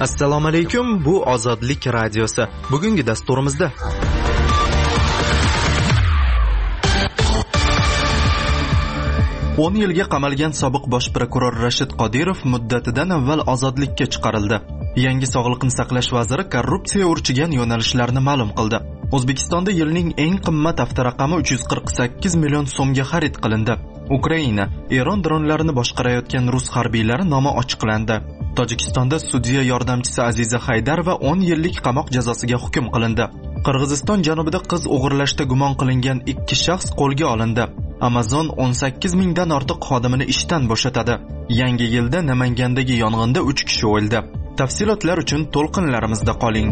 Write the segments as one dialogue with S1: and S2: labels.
S1: Assalomu alaykum, bu Ozodlik radiosi. Bugungi dasturimizda o'n yilga qamalgan sobiq bosh prokuror Rashid Qodirov muddatidan avval ozodlikka chiqarildi. Yangi sog'liqni saqlash vaziri korrupsiya urchigan yo'nalishlarni ma'lum qildi. O'zbekistonda yilning eng qimmat avtoraqami 348 million so'mga xarid qilindi. Ukraina, Eron dronlarini boshqarayotgan rus harbiylari nomi ochiqlandi. Tojikistonda sudya yordamchisi Aziza Haydarova 10 yillik qamoq jazosiga hukm qilindi. Qirg'iziston janubida qiz o'g'irlashda gumon qilingan 2 shaxs qo'lga olindi. Amazon 18 mingdan ortiq xodimini ishdan bo'shatadi. Yangi yilda Namangandagi yong'inda 3 kishi o'ldi. Tafsilotlar uchun to'lqinlarimizda qoling.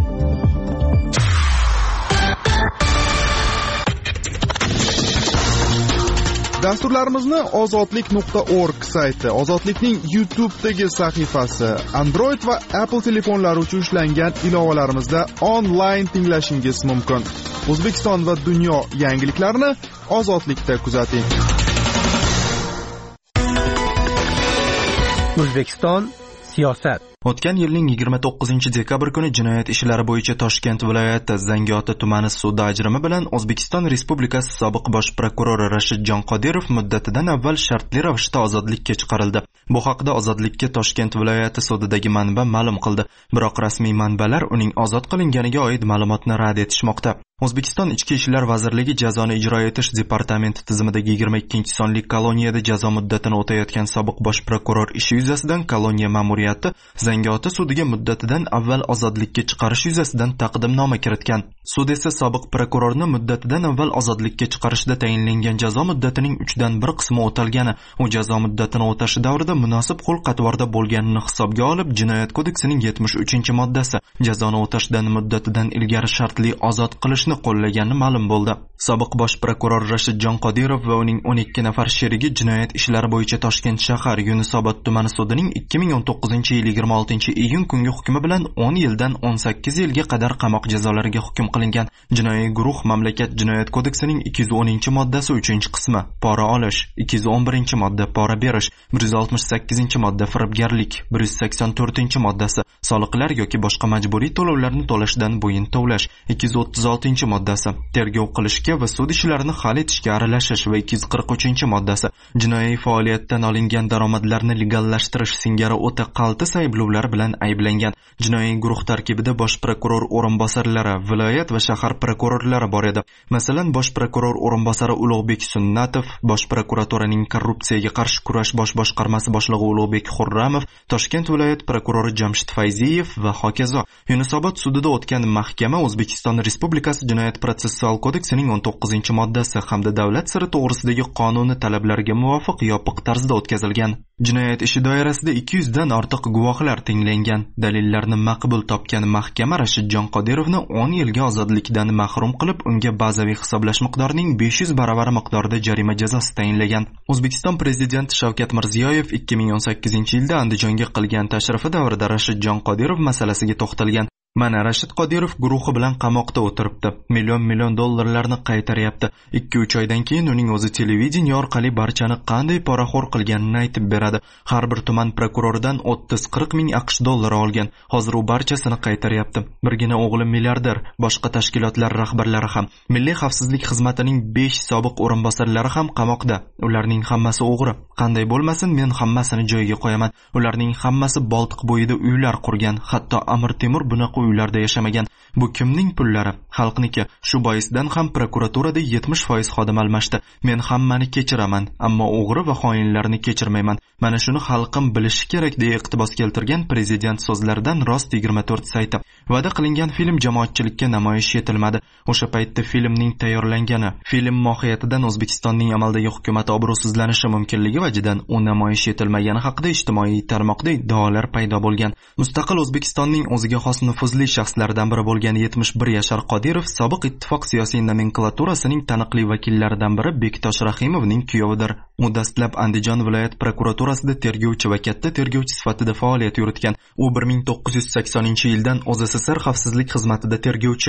S2: Dasturlarimizni ozodlik.org sayti, Ozodlikning YouTube'dagi sahifasi, Android va Apple telefonlari uchun ishlangan ilovalarimizda onlayn tinglashingiz mumkin. O'zbekiston va dunyo yangiliklarini Ozodlikda kuzating.
S3: O'zbekiston siyosat.
S1: O'tgan yilning 29-dekabr kuni jinoyat ishlari bo'yicha Toshkent viloyati Zangiota tumani sudi ajrimi bilan O'zbekiston Respublikasi sobiq bosh prokurori Rashidjon Qodirov muddatidan avval shartli ravishda ozodlikka chiqarildi. Bu haqda Ozodlikka Toshkent viloyati sudidagi manba ma'lum qildi. Biroq rasmiy manbalar uning ozod qilinganiga oid ma'lumotni rad etishmoqda. O'zbekiston Ichki ishlar vazirligi jazoni ijro etish departamenti tizimidagi 22-sonli koloniyada jazo muddatini o'tayotgan sobiq bosh prokuror ishi yuzasidan koloniya ma'muriyati Zangiota sudiga muddatidan avval ozodlikka chiqarish yuzasidan taqdimnoma kiritgan. Sud esa sobiq prokurorni muddatidan avval ozodlikka chiqarishda tayinlangan jazo muddatining 3dan 1 qismi o'talgani, u jazo muddatini o'tashi davrida munosib xulq-atvorda bo'lganini hisobga olib, Jinoyat kodeksining 73-moddasi jazoni o'tashdan muddatidan ilgari shartli ozod qilishni qo'llagani ma'lum bo'ldi. Sobiq bosh prokuror Rashidjon Qodirov va uning 12 nafar sherigi jinoyat ishlari bo'yicha Toshkent shahar Yunusobod tumani sudining 2019-yil 26-iyun kungi hukmi bilan 10 yildan 18 yilga qadar qamoq jazolariga hukm qilingan. Jinoiy guruh mamlakat jinoyat kodeksining 210-moddasi 3-qismi pora olish, 211-modda pora berish, 168-modda firibgarlik, 184-moddasi soliqlar yoki boshqa majburiy to'lovlarni to'lashdan bo'yin tovlash, 236-moddasi tergov qilishga va sud ishlarini hal etishga aralashish va 243-moddasi jinoiy faoliyatdan olingan daromadlarni legallashtirish singari o'ta qaltis ayblovlar bilan ayblangan. Jinoiy guruh tarkibida bosh prokuror o'rinbosarlari, viloyat va shahar prokurorlari bor edi. Masalan, bosh prokuror o'rinbosari Ulug'bek Sunnatov, bosh prokuraturaning korrupsiyaga qarshi kurash bosh boshqarmasi boshlig'i Ulug'bek Xurramov, Toshkent viloyat prokurori Jamshid Fayziyev va hokazo. Yunusobod sudida o'tgan mahkama O'zbekiston Respublikasi Jinoyat protsessual kodeksining 19-moddasi hamda davlat siri to'g'risidagi qonuni talablariga muvofiq yopiq tarzda o'tkazilgan. Jinoyat ishi doirasida 200 dan ortiq guvohlar tinglangan. Dalillarni maqbul topgan mahkama Rashidjon Qodirovni 10 yilga ozodlikdan mahrum qilib, unga bazaviy hisoblash miqdorining 500 baravari miqdorida jarima jazosi tayinlagan. O'zbekiston prezidenti Shavkat Mirziyoyev 2018-yilda Andijonga qilgan tashrifi davrida Rashidjon Qodirov masalasiga to'xtalgan. Mana Rashid Qodirov guruhi bilan qamoqda o'tiribdi. Million dollarlarni qaytaryapti. 2-3 oydan keyin uning o'zi televideniya orqali barchani qanday poraxo'r qilganini aytib beradi. Har bir tuman prokuroridan 30-40 ming AQSh dollari olgan. Hozir u barchasini qaytaryapti. Birgina o'g'li milliarder, boshqa tashkilotlar rahbarlari ham. Milliy xavfsizlik xizmatining 5 sobiq o'rinbosarlari ham qamoqda. Ularning hammasi o'g'ri. Qanday bo'lmasin, men hammasini joyiga qo'yaman. Ularning hammasi Boltiq bo'yida uylar qurgan. Hatto Amir Temur bunaqa uylarda yashamagan. Bu kimning pullari? Xalqniki. Shu boisdan ham prokuraturada 70% xodim almashdi. Men hammani kechiraman, ammo o'g'ri va xoinlarni kechirmayman. Mana shuni xalqim bilishi kerak deya iqtibos keltirgan prezident so'zlaridan Rost 24 sayti. Va'da qilingan film jamoatchilikka namoyish etilmadi. O'sha paytda filmning tayyorlangani, film mohiyatidan O'zbekistonning amaldagi hukumat obro'sizlanishi mumkinligi vajidan u namoyish etilmagani haqida ijtimoiy tarmoqda iddaolar paydo bo'lgan. Mustaqil O'zbekistonning o'ziga xos nufuzli shaxslaridan biri bo'lgan 71 yashar Qodirov sobiq ittifoq siyosiy nomenklaturasining taniqli vakillaridan biri Bektosh Rahimovning kuyovidir. U dastlab Andijon viloyat prokuraturasida tergovchi va katta tergovchi sifatida faoliyat yuritgan. U 1980-yildan O'zSSR xavfsizlik xizmatida tergovchi,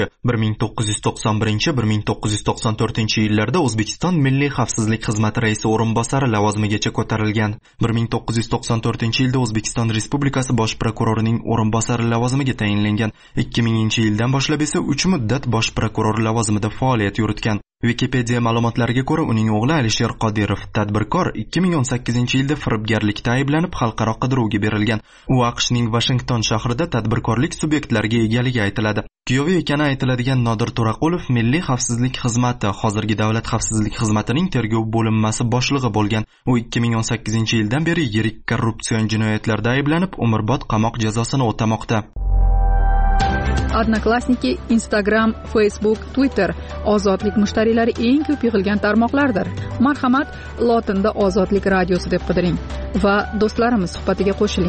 S1: 1991-1994-yillarda O'zbekiston Milliy xavfsizlik xizmati raisi o'rinbosari lavozimigacha ko'tarilgan. 1994-yilda O'zbekiston Respublikasi bosh prokurorining o'rinbosari lavozimiga tayinlangan. 2000-yildan boshlab esa 3 muddat bosh prokuror lavozimida faoliyat yuritgan. Wikipedia ma'lumotlariga ko'ra, uning o'g'li Alisher Qodirov, tadbirkor, 2018-yilda firibgarlikda ayblanib xalqaro qidiruvga berilgan. U AQShning Washington shahrida tadbirkorlik subyektlariga egaligi aytiladi. Kuyovi ekani aytiladigan Nodir To'raqulov Milliy xavfsizlik xizmati, hozirgi Davlat xavfsizlik xizmatining tergov bo'linmasi boshlig'i bo'lgan. U 2018-yildan beri yirik korrupsion jinoyatlarda ayblanib, umrbod qamoq jazosini o'tamoqda.
S4: Odnoklassniki, Instagram, Facebook, Twitter ozodlik mushtariylari eng ko'p yig'ilgan tarmoqlardir. Marhamat, lotinda Ozodlik radiosi deb qidiring va do'stlarimiz suhbatiga qo'shiling.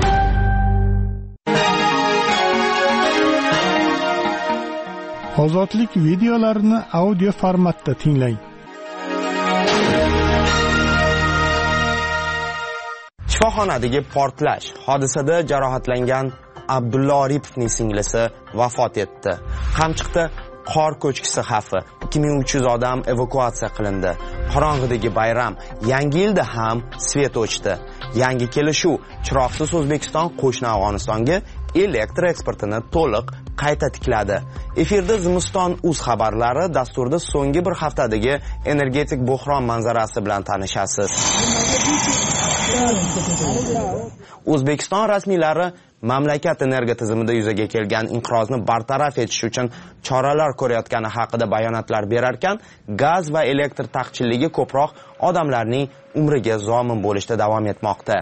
S5: Ozodlik videolarini audio formatda tinglang.
S6: Shifoxonadagi portlash. Hodisada jarohatlangan Abdulla Oripovning singlisi vafot etdi. Qamchiqda qor ko'chkisi xavfi. 2300 odam evakuatsiya qilindi. Qorong'idagi bayram. Yangi yilda ham svet o'chdi. Yangi kelishuv. Chiroqsiz O'zbekiston qo'shni Afg'onistonga elektr eksportini to'liq qayta tikladi. Efirda Zimiston.uz xabarlari, dasturda so'nggi bir haftadagi energetik buhron manzarasi bilan tanishasiz. O'zbekiston rasmiylari mamlakat energo tizimida yuzaga kelgan inqirozni bartaraf etish uchun choralar ko'rayotgani haqida bayonotlar berarkan, gaz va elektr taqchilligi ko'proq odamlarning umriga zomin bo'lishda davom etmoqda.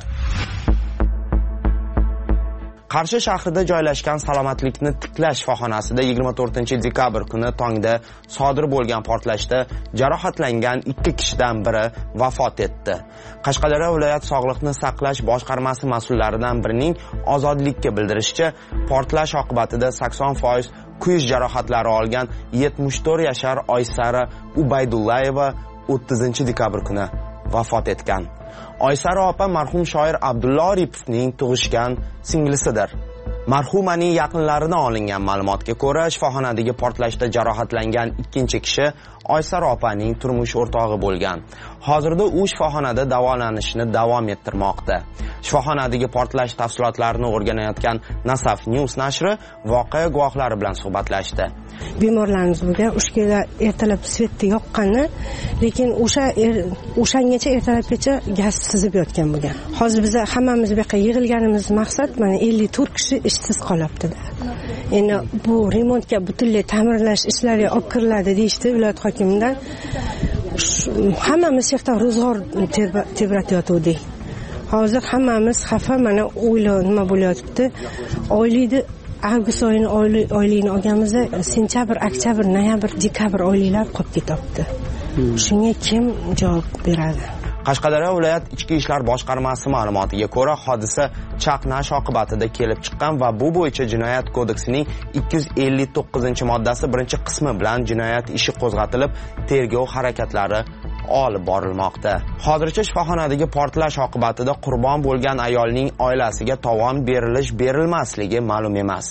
S6: Qarshi shahrida joylashgan salomatlikni tiklash shifoxonasida 24-dekabr kuni tongda sodir bo'lgan portlashda jarohatlangan 2 kishidan biri vafot etdi. Qashqadaryo viloyat sog'liqni saqlash boshqarmasi mas'ullaridan birining Ozodlikka bildirishicha, portlash oqibatida 80% kuyish jarohatlari olgan 74 yashar Oysara Ubaydullayeva 30-dekabr kuni vafot etgan. Oysara opa marhum shoir Abdulla Oripovning tug'ishgan singlisidir. Marhumaning yaqinlaridan olingan ma'lumotga ko'ra, shifoxonadagi portlashda jarohatlangan ikkinchi kishi Oysara opaning turmush o'rtog'i bo'lgan. Hozirda u shifoxonada davolanishni davom ettirmoqda. Shifoxonadagi portlash tafsilotlarini o'rganayotgan Nasaf News nashri voqea guvohlari bilan suhbatlashdi.
S7: Bemorlarimiz bo'lgan, o'shga ertalab svetni yoqqani, lekin o'shangacha ertalabgacha gaz sizib yotgan bo'lgan. Hozir biz hammamiz bu yoqqa yig'ilganimiz maqsad mana 54 kishi ishsiz qolibdi-da. Endi bu remontga butunlay ta'mirlash ishlari olib kiriladi deyishdi viloyat hokimidan. Hammamiz yerdan ro'zg'or tebratayotgandik. Hozir hammamiz xafa, mana o'ylar nima bo'layotibdi. Oylikni avgust oyini oyligini olganimizda sentyabr, oktyabr, noyabr, dekabr oyliklari qolib ketyapti. Shunga kim javob beradi?
S6: Qashqadaryo viloyat ichki ishlar boshqarmasi ma'lumotiga ko'ra, hodisa chaqnash oqibatida kelib chiqqan va bu bo'yicha jinoyat kodeksining 259-moddasi 1-qismi bilan jinoyat ishi qo'zg'atilib, tergov harakatlari olib borilmoqda. Hozircha shifoxonadagi portlash oqibatida qurbon bo'lgan ayolning oilasiga tovon berilmasligi ma'lum emas.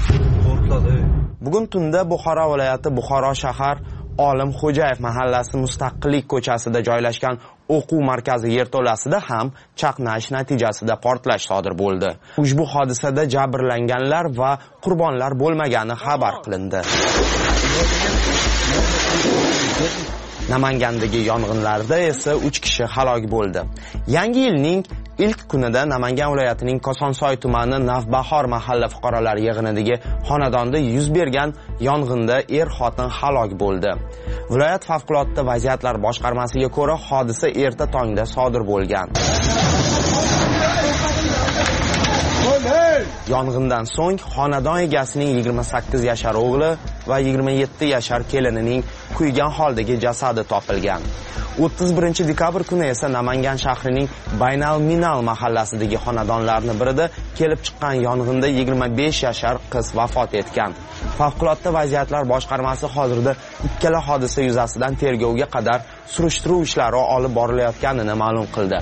S6: Bugun tunda Buxoro viloyati Buxoro shahar Olim Xo'jayev mahallasi Mustaqillik ko'chasida joylashgan o'quv markazi yerto'lasida ham chaqnash natijasida portlash sodir bo'ldi. Ushbu hodisada jabrlanganlar va qurbonlar bo'lmagani xabar qilindi. Namangandagi yong'inlarda esa 3 kishi halok bo'ldi. Yangi yilning ilk kunida Namangan viloyatining Kosonsoy tumani Navbahor mahalla fuqarolar yig'inidagi xonadonda yuz bergan yong'inda er-xotin halok bo'ldi. Viloyat favqulodda vaziyatlar boshqarmasiga ko'ra, hodisa erta tongda sodir bo'lgan. Yong'indan so'ng xonadon egasining 28 yashar o'g'li va 27 yashar kelinining kuygan holdagi jasadi topilgan. 31 dekabr kuni esa Namangan shahrining Baynal Minal mahallasidagi xonadonlarning birida kelib chiqqan yong'inda 25 yashar qiz vafot etgan. Favqulodda vaziyatlar boshqarmasi hozirda ikkala hodisa yuzasidan tergovga qadar surishtiruv ishlari olib borilayotganini ma'lum qildi.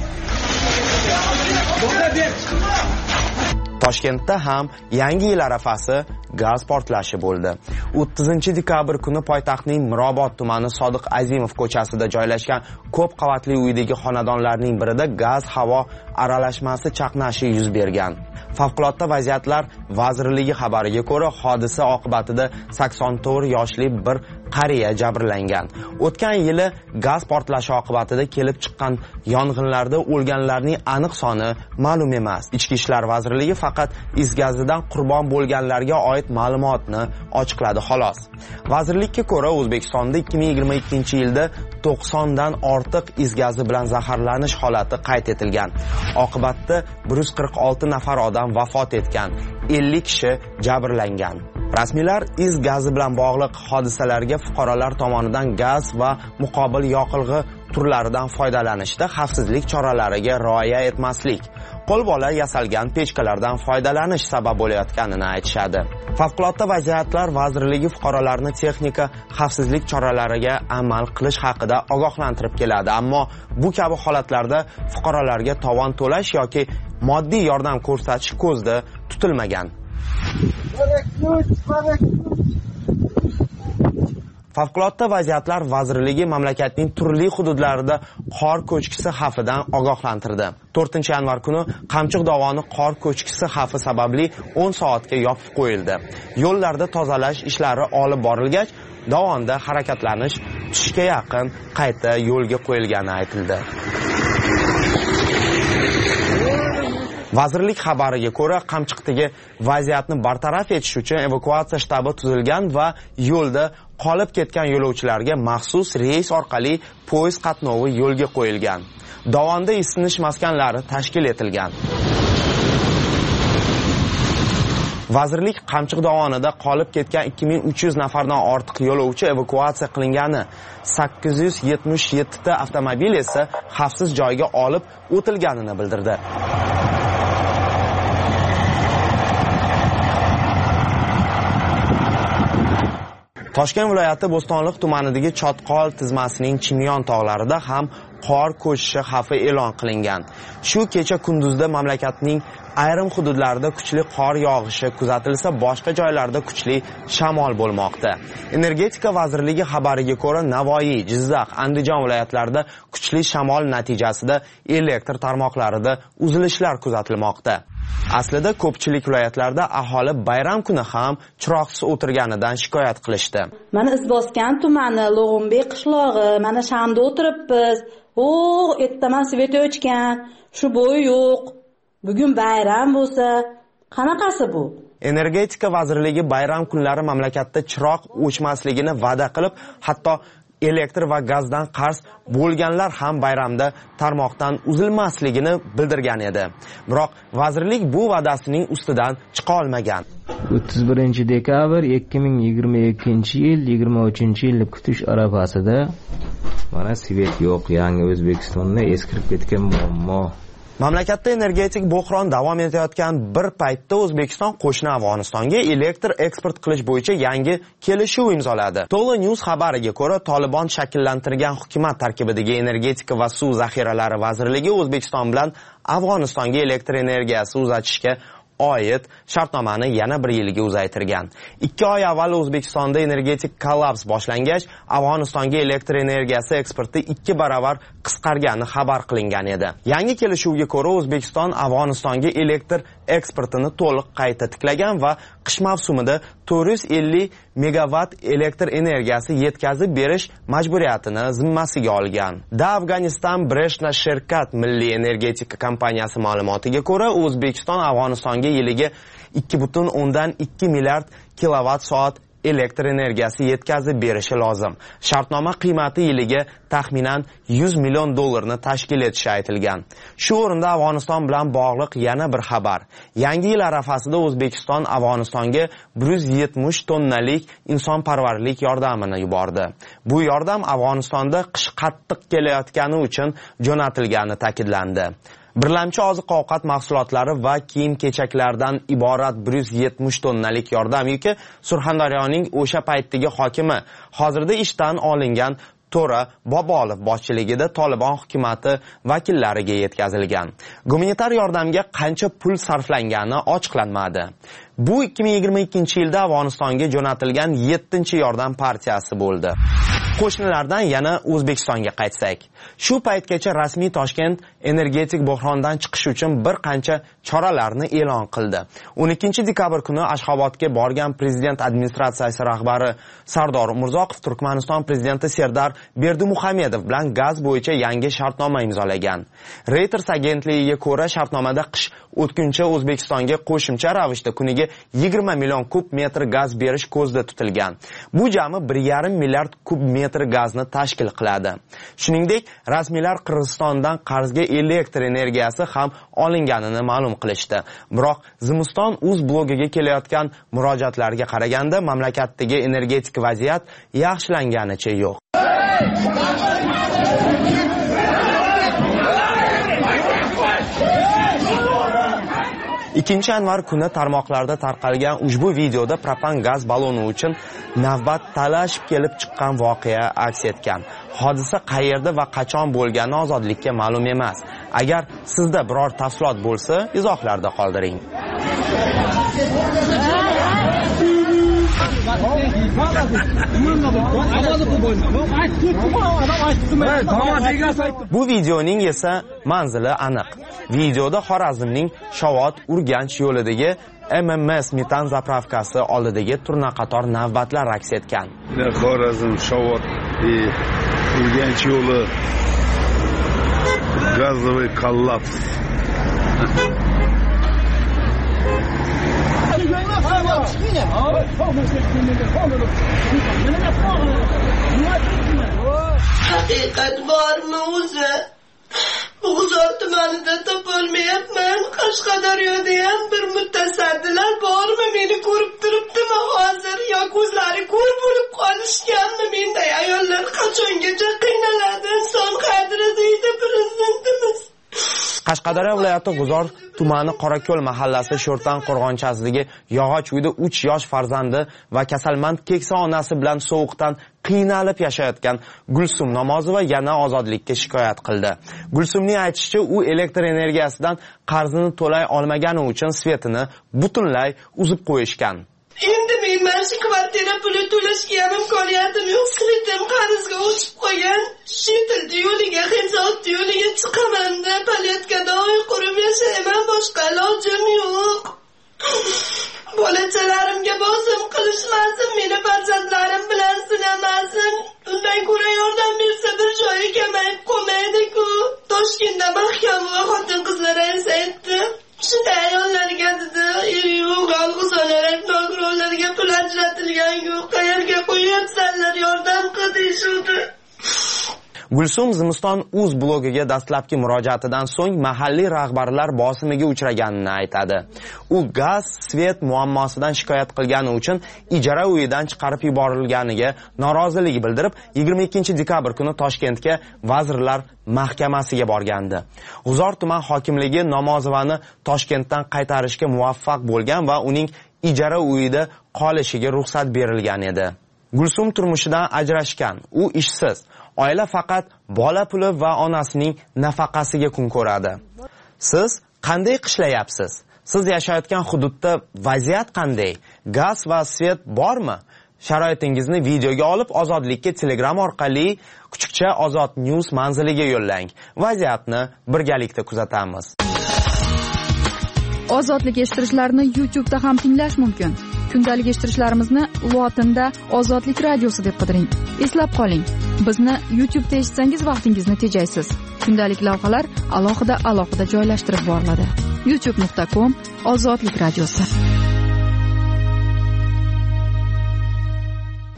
S6: Toshkentda ham yangi yil arafasi gaz portlashi bo'ldi. 30 dekabr kuni poytaxtning Mirobod tumani Sodiq Azimov ko'chasida joylashgan ko'p qavatli uydagi xonadonlarning birida gaz-havo aralashmasi chaqnashi yuz bergan. Favqulodda vaziyatlar vazirligi xabariga ko'ra, hodisa oqibatida 84 yoshli bir qariya jabrlangan. O'tgan yili gaz portlashi oqibatida kelib chiqqan yong'inlarda o'lganlarning aniq soni ma'lum emas. Ichki ishlar vazirligi faqat is gazidan qurbon bo'lganlarga oid ma'lumotni ochiqladi xolos. Vazirlikka ko'ra, O'zbekistonda 2022-yilda 90 dan ortiq is gazi bilan zaharlanish holati qayd etilgan. Oqibatda 146 nafar odam vafot etgan, 50 kishi jabrlangan. Rasmiylar is gazi bilan bog'liq hodisalarga fuqarolar tomonidan gaz va muqobil yoqilg'i turlaridan foydalanishda xavfsizlik choralariga rioya etmaslik, qo'lbola yasalgan pechkalardan foydalanish sabab bo'layotganini aytishadi. Favqulodda vaziyatlar vazirligi fuqarolarni texnika xavfsizlik choralariga amal qilish haqida ogohlantirib keladi, ammo bu kabi holatlarda fuqarolarga tovon to'lash yoki moddiy yordam ko'rsatish ko'zda tutilmagan. Favqulodda vaziyatlar vazirligi mamlakatning turli hududlarida qor ko'chkisi xavfidan ogohlantirdi. 4-yanvar kuni Qamchiq dovoni qor ko'chkisi xavfi sababli 10 soatga yopib qo'yildi. Yo'llarda tozalash ishlari olib borilgach, dovonda harakatlanish tushga yaqin qayta yo'lga qo'yilgani aytildi. Vazirlik xabariga ko'ra, Qamchiqdagi vaziyatni bartaraf etish uchun evakuatsiya shtabi tuzilgan va yo'lda qolib ketgan yo'lovchilarga maxsus reys orqali poyezd qatnovi yo'lga qo'yilgan. Dovonda isinish maskanlari tashkil etilgan. Vazirlik Qamchiq dovonida qolib ketgan 2300 nafardan ortiq yo'lovchi evakuatsiya qilingani, 877 ta avtomobil esa xavfsiz joyga olib o'tilganini bildirdi. Toshkent viloyati Bo'stonliq tumanidagi Chotqol tizmasining Chimyon tog'larida ham qor ko'chishi xavfi e'lon qilingan. Shu kecha kunduzda mamlakatning ayrim hududlarida kuchli qor yog'ishi kuzatilsa, boshqa joylarda kuchli shamol bo'lmoqda. Energetika vazirligi xabariga ko'ra, Navoiy, Jizzax, Andijon viloyatlarida kuchli shamol natijasida elektr tarmoqlarida uzilishlar kuzatilmoqda. Aslida ko'pchilik viloyatlarda aholi bayram kuni ham chiroqsiz o'tirganidan shikoyat qilishdi.
S8: Mana Izboskan tumani, Log'unbek qishlog'i, mana shamda o'tiribmiz. Ertaman svet o'chgan, shu bo'yi yo'q. Bugun bayram bo'lsa, qanaqasi bu?
S6: Energetika vazirligi bayram kunlari mamlakatda chiroq o'chmasligini va'da qilib, hatto elektr va gazdan qarz bo'lganlar ham bayramda tarmoqdan uzilmasligini bildirgan edi. Biroq vazirlik bu va'dasining ustidan chiqa olmagan.
S9: 31 dekabr 2022-yil 23-yilni kutish arafasida mana svet yo'q, yangi O'zbekistonda eskirib ketgan muammo.
S6: Mamlakatda energetik bo'hron davom etayotgan bir paytda O'zbekiston qo'shni Afg'onistonga elektr eksport qilish bo'yicha yangi kelishuv imzoladi. To'la News xabariga ko'ra, Tolibon shakllantirgan hukumat tarkibidagi energetika va suv zaxiralari vazirligi O'zbekiston bilan Afg'onistonga elektr energiyasi uzatishga oid shartnomani yana 1 yilga uzaytirgan. 2 oy avval O'zbekistonda energetik kollaps boshlangach, Afg'onistonga elektr energiyasi eksporti 2 barobar qisqargani xabar qilingan edi. Yangi kelishuvga ko'ra, O'zbekiston Afg'onistonga elektr eksportini to'liq qayta tiklagan va qish mavsumida 450 megawatt elektr energiyasi yetkazib berish majburiyatini zimmasiga olgan. Da Afg'oniston Breshna Sherkat milliy energetika kompaniyasi ma'lumotiga ko'ra, O'zbekiston Afg'onistonga yiliga 2,2 milliard kilovatt soat elektr energiyasi yetkazib berishi lozim. Shartnoma qiymati yiliga taxminan $100 million tashkil etishi aytilgan. Shu o'rinda Afg'oniston bilan bog'liq yana bir xabar. Yangi yil arafasida O'zbekiston Afg'onistonga 170 tonnalik insonparvarlik yordamini yubordi. Bu yordam Afg'onistonda qish qattiq kelayotgani uchun jo'natilgani ta'kidlandi. Birlamchi oziq-ovqat mahsulotlari va kiyim-kechaklardan iborat 170 tonnalik yordam yuki Surxondaryoning o'sha paytdagi hokimi, hozirda ishdan olingan To'ra Bobolov boshchiligida Tolibon hukumatı vakillariga yetkazilgan. Gumanitar yordamga qancha pul sarflangani ochiqlanmadi. Bu 2022-yilda Afg'onistonga jo'natilgan 7-yordam partiyasi bo'ldi. Qo'shnilardan yana O'zbekistonga qaytsak, shu paytgacha rasmiy Toshkent energetik buhrondan chiqish uchun bir qancha choralarni e'lon qildi. 12-dekabr kuni Ashxobodga borgan prezident administratsiyasi rahbari Sardor Umurzoqov Turkmaniston prezidenti Serdar Berdimuhamedov bilan gaz bo'yicha yangi shartnoma imzolagan. Reuters agentligiga ko'ra, shartnomada qish o'tguncha O'zbekistonga qo'shimcha ravishda kuniga 20 million kub metr gaz berish ko'zda tutilgan. Bu jami 1,5 milliard kub metr gazni tashkil qiladi. Shuningdek, rasmiylar Qirg'izistondan qarzga elektr energiyasi ham olinganini ma'lum qilishdi. Biroq Zimiston.uz blogiga kelayotgan murojaatlarga qaraganda mamlakatdagi energetik vaziyat yaxshilanganicha yo'q. Ikkinchi yanvar kuni tarmoqlarda tarqalgan ushbu videoda propan gaz baloni uchun navbat talashib kelib chiqqan voqea aks etgan. Hodisa qayerda va qachon bo'lgani ozodlikka ma'lum emas. Agar sizda biror tafsilot bo'lsa, izohlarda qoldiring. Bu videoning esa manzili aniq. Videoda Xorazmning Shovot-Urganch yo'lidagi MMS metan zapravkasi oldidagi turnaqator navbatlar aks etgan.
S10: Xorazm Shovot Urganch yo'li gazovoy kollaps.
S11: Haqiqat bormi o'zi? G'uzor tumanida topolmayapman. Qashqadaryoda ham bir mutasaddilar bormi? Meni ko'rib turibdimi hozir? Yo ko'zlari ko'r bo'lib qolishganmi? Menday ayollar qachongacha qiynaladi? Inson qadri deydi prezidentimiz.
S6: Qashqadaryo viloyati G'uzor tumani Qorako'l mahallasi Sho'rtan qo'rg'onchasidagi yog'och uyda 3 yosh farzandi va kasalmand keksa onasi bilan sovuqdan qiynalib yashayotgan Gulsum Namozova yana ozodlikka shikoyat qildi. Gulsumning aytishicha, u elektr energiyasidan qarzini to'lay olmagani uchun svetini butunlay uzib qo'yishgan.
S11: Endi men mana shu kvartira puli to'lashga ham imkoniyatim yo'q. Svetim qarzga o'chib qolgan. Shetildi yo'liga, Ximzod yo'liga chiqaman-da, palyatkada oy qurib yashayman, boshqa ilojim yo'q. Bolachalarimga bosim qilishmasin, meni farzandlarim bilan sinamasin. Undan ko'ra yordam bersa bir joyi kamayib qolmaydi-ku. Toshkentda mahkam va xotin-qizlar aytdi. Shunday ayollarga dedi, yo'q, alg'uzalarak nogironlarga pul ajratilgan yo'q. Qayerga qo'yapsanlar, yordam qil deyishdi.
S6: Gulsum Zimiston.uz blogiga dastlabki murojaatidan so'ng mahalliy rahbarlar bosimiga uchraganini aytadi. U gaz, svet muammosidan shikoyat qilgani uchun ijara uyidan chiqarib yuborilganiga norozilik bildirib, 22-dekabr kuni Toshkentga Vazirlar Mahkamasiga borgandi. G'uzor tuman hokimligi Namozovani Toshkentdan qaytarishga muvaffaq bo'lgan va uning ijara uyida qolishiga ruxsat berilgan edi. Gulsum turmushidan ajrashgan, u ishsiz. Oila faqat bola puli va onasining nafaqasiga kun ko'radi. Siz qanday qishlayapsiz? Siz yashayotgan hududda vaziyat qanday? Gaz va svet bormi? Sharoitingizni videoga olib Ozodlikka Telegram orqali Kuchukcha Ozod News manziliga yo'llang. Vaziyatni birgalikda kuzatamiz.
S4: Ozodlik eshittirishlarni YouTube'da ham tinglash mumkin. Kundalik eshittirishlarimizni lotinda Ozodlik radiosi deb qidiring. Eslab qoling, bizni YouTube'da eshitsangiz vaqtingizni tejaysiz. Kundalik lavhalar alohida joylashtirib boriladi. youtube.com Ozodlik radiosi.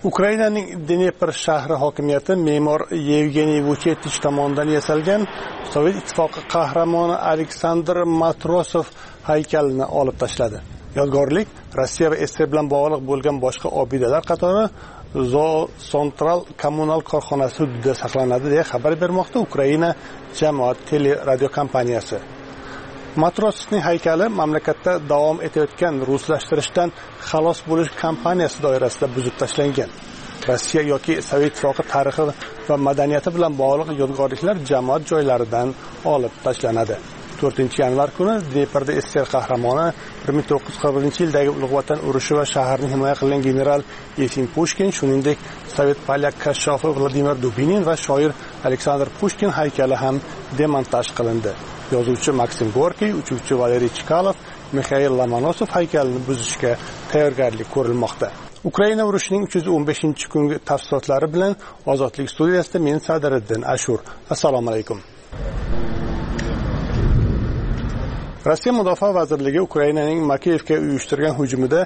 S5: Ukrainaning Dnepr shahri hokimiyati me'mor Yevgeniy Vuchetich tomonidan yasalgan Sovet ittifoqi qahramoni Aleksandr Matrosov haykalini olib tashladi. Yodgorlik Rossiya va SSR bilan bog'liq bo'lgan boshqa obidalar qatori Central kommunal korxonasi hududida saqlanadi deya xabar bermoqda Ukraina jamoat teleradio kompaniyasi. Matrosovning haykali mamlakatda davom etayotgan ruslashtirishdan xalos bo'lish kampaniyasi doirasida buzib tashlangan. Rossiya yoki Sovet ittifoqi tarixi va madaniyati bilan bog'liq yodgorliklar jamoat joylaridan olib tashlanadi. 4-yanvar kuni Dneprda SSR qahramoni 1940-yildagi Ulug' Vatan urushi va shaharni himoya qilgan general Yefim Pushkin, shuningdek Sovet polyak kashshofi Vladimir Dubinin va shoir Aleksandr Pushkin haykali ham demontaj qilindi. Yozuvchi Maksim Gorkiy, uchuvchi Valeriy Chkalov, Mikhail Lomonosov haykalini buzishga tayyorgarlik ko'rilmoqda. Ukraina urushining 315-kungi tafsilotlari bilan Ozodlik studiyasida men Sadiriddin Ashur. Assalomu alaykum. Rossiya Mudofaa vazirligi Ukrainaning Makiyevga uyushtirgan hujumida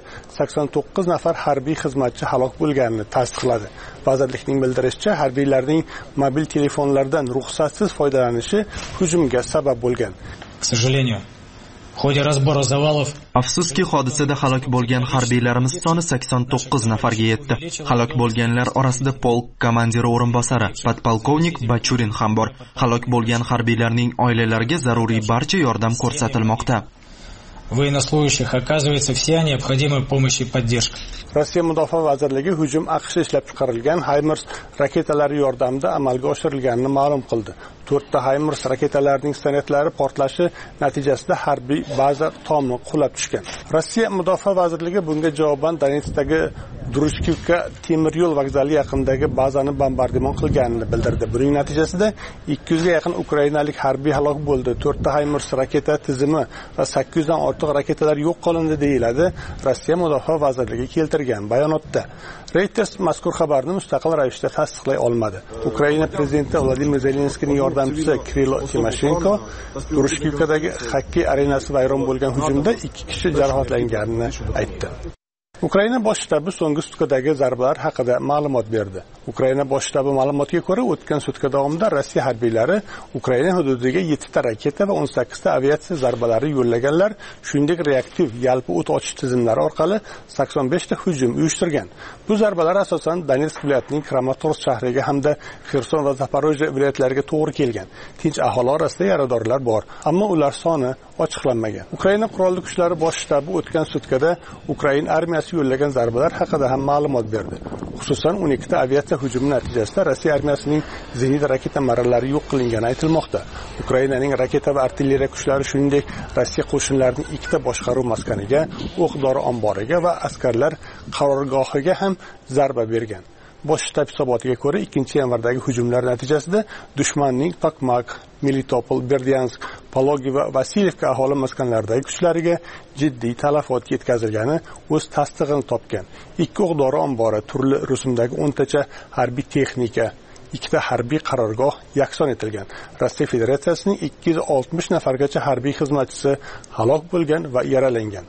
S5: 89 nafar harbiy xizmatchi halok bo'lganini tasdiqladi. Vazirlikning bildirishicha, harbiylarning mobil telefonlardan ruxsatsiz foydalanishi hujumga sabab bo'lgan.
S12: К сожалению, в ходе разбора завалов
S1: Afsuski, hodisada halok bo'lgan harbiylarimiz soni 89 nafarga yetdi. Halok bo'lganlar orasida polk komandiri o'rinbosari, podpolkovnik Bachurin ham bor. Halok bo'lgan harbiylarning oilalariga zaruriy barcha yordam ko'rsatilmoqda.
S12: Военнослужащих оказывается вся необходимая помощь и поддержка.
S5: Rossiya Mudofaa vazirligi hujum AQSh ishlab chiqarilgan HIMARS raketalari yordamida amalga oshirilganini ma'lum qildi. 4 ta HIMARS raketalarining snaryadlari portlashi natijasida harbiy baza tomi qulab tushgan. Rossiya Mudofaa vazirligi bunga javoban Donetskdagi Drushkivka temir yo'l vokzali yaqinidagi bazani bombardimon qilganini bildirdi. Buning natijasida 200 ga yaqin ukrainalik harbiy halok bo'ldi. 4 ta HIMARS raketa tizimi va 800 dan ortiq raketalar yo'q qilindi deyiladi Rossiya Mudofaa vazirligi keltirgan bayonotda. Reuters mazkur xabarni mustaqil ravishda tasdiqlay olmadi. Ukraina prezidenti Vladimir Zelenskiyning yordamchisi Kirill Timoshenko Drushkivkadagi xokkey arenasi vayron bo'lgan hujumda 2 kishi jarohatlanganini aytdi. Ukraina bosh shtabi so'nggi sutkadagi zarbalar haqida ma'lumot berdi. Ukraina bosh shtabi ma'lumotiga ko'ra, o'tgan sutka davomida Rossiya harbiylari Ukraina hududiga 7 ta raketa va 18 ta aviatsiya zarbalari yo'llaganlar, shuningdek reaktiv yalpi o't ochish tizimlari orqali 85 ta hujum uyushtirgan. Bu zarbalar asosan Donetsk viloyatining Kramatorsk shahriga hamda Xerson va Zaporojye viloyatlariga to'g'ri kelgan. Tinch aholi orasida yaradorlar bor, ammo ular soni ochiqlanmagan. Ukraina qurolli kuchlari bosh shtabi o'tgan sutkada Ukraina armiyasi yo'llagan zarbalar haqida ham ma'lumot berdi. Xususan 12 ta aviatsiya hujumi natijasida Rossiya armiyasining zenit raketa marralari yo'q qilingani aytilmoqda. Ukrainaning raketa va artilleriya kuchlari shuningdek Rossiya qo'shinlarining 2 ta boshqaruv maskaniga, o'q-dori omboriga va askarlar qarorgohiga ham zarba bergan. Bosh shtab hisobotiga ko'ra 2-yanvardagi hujumlar natijasida dushmanning Tokmak, Melitopol, Berdyansk, Pologi va Vasilyevka aholi maskanlaridagi kuchlariga jiddiy talafot yetkazilgani o'z tasdig'ini topgan. 2 o'q-dori ombori, turli rusumdagi 10 tacha harbiy texnika, 2 ta harbiy qarorgoh yakson etilgan. Rossiya Federatsiyasining 260 nafargacha harbiy xizmatchisi halok bo'lgan va yaralangan.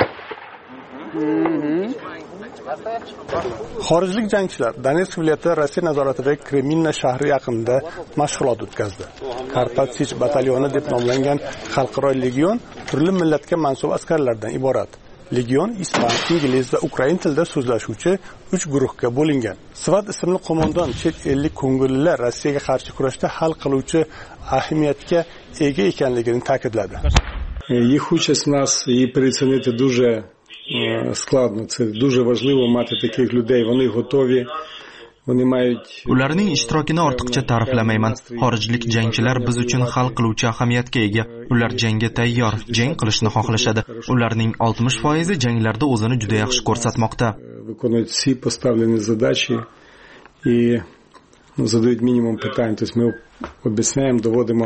S5: Xorijlik jangchilar Donetsk viloyati Rossiya nazoratidagi Kreminna shahri yaqinida mashg'ulot o'tkazdi. Karpatsich batalyoni deb nomlangan xalqaro legion turli millatga mansub askarlardan iborat. Legion ispan, ingliz va ukrain tilida so'zlashuvchi 3 guruhga bo'lingan. Svat ismli qo'mondon chet ellik ko'ngillilar Rossiyaga qarshi kurashda hal qiluvchi ahamiyatga ega ekanligini ta'kidladi.
S13: Їх участь в нас і переоцінити дуже складно. Це дуже важливо мати таких людей. Вони готові.
S1: Ularning ishtirokini ortiqcha ta'riflamayman. Xorijlik jangchilar biz uchun hal qiluvchi ahamiyatga ega. Ular jangga tayyor, jang qilishni xohlashadi. Ularning 60% janglarda o'zini juda yaxshi ko'rsatmoqda.
S13: Виконують всі поставлені задачі і задають мінімум питань. Тобто ми об'ясняємо, доводимо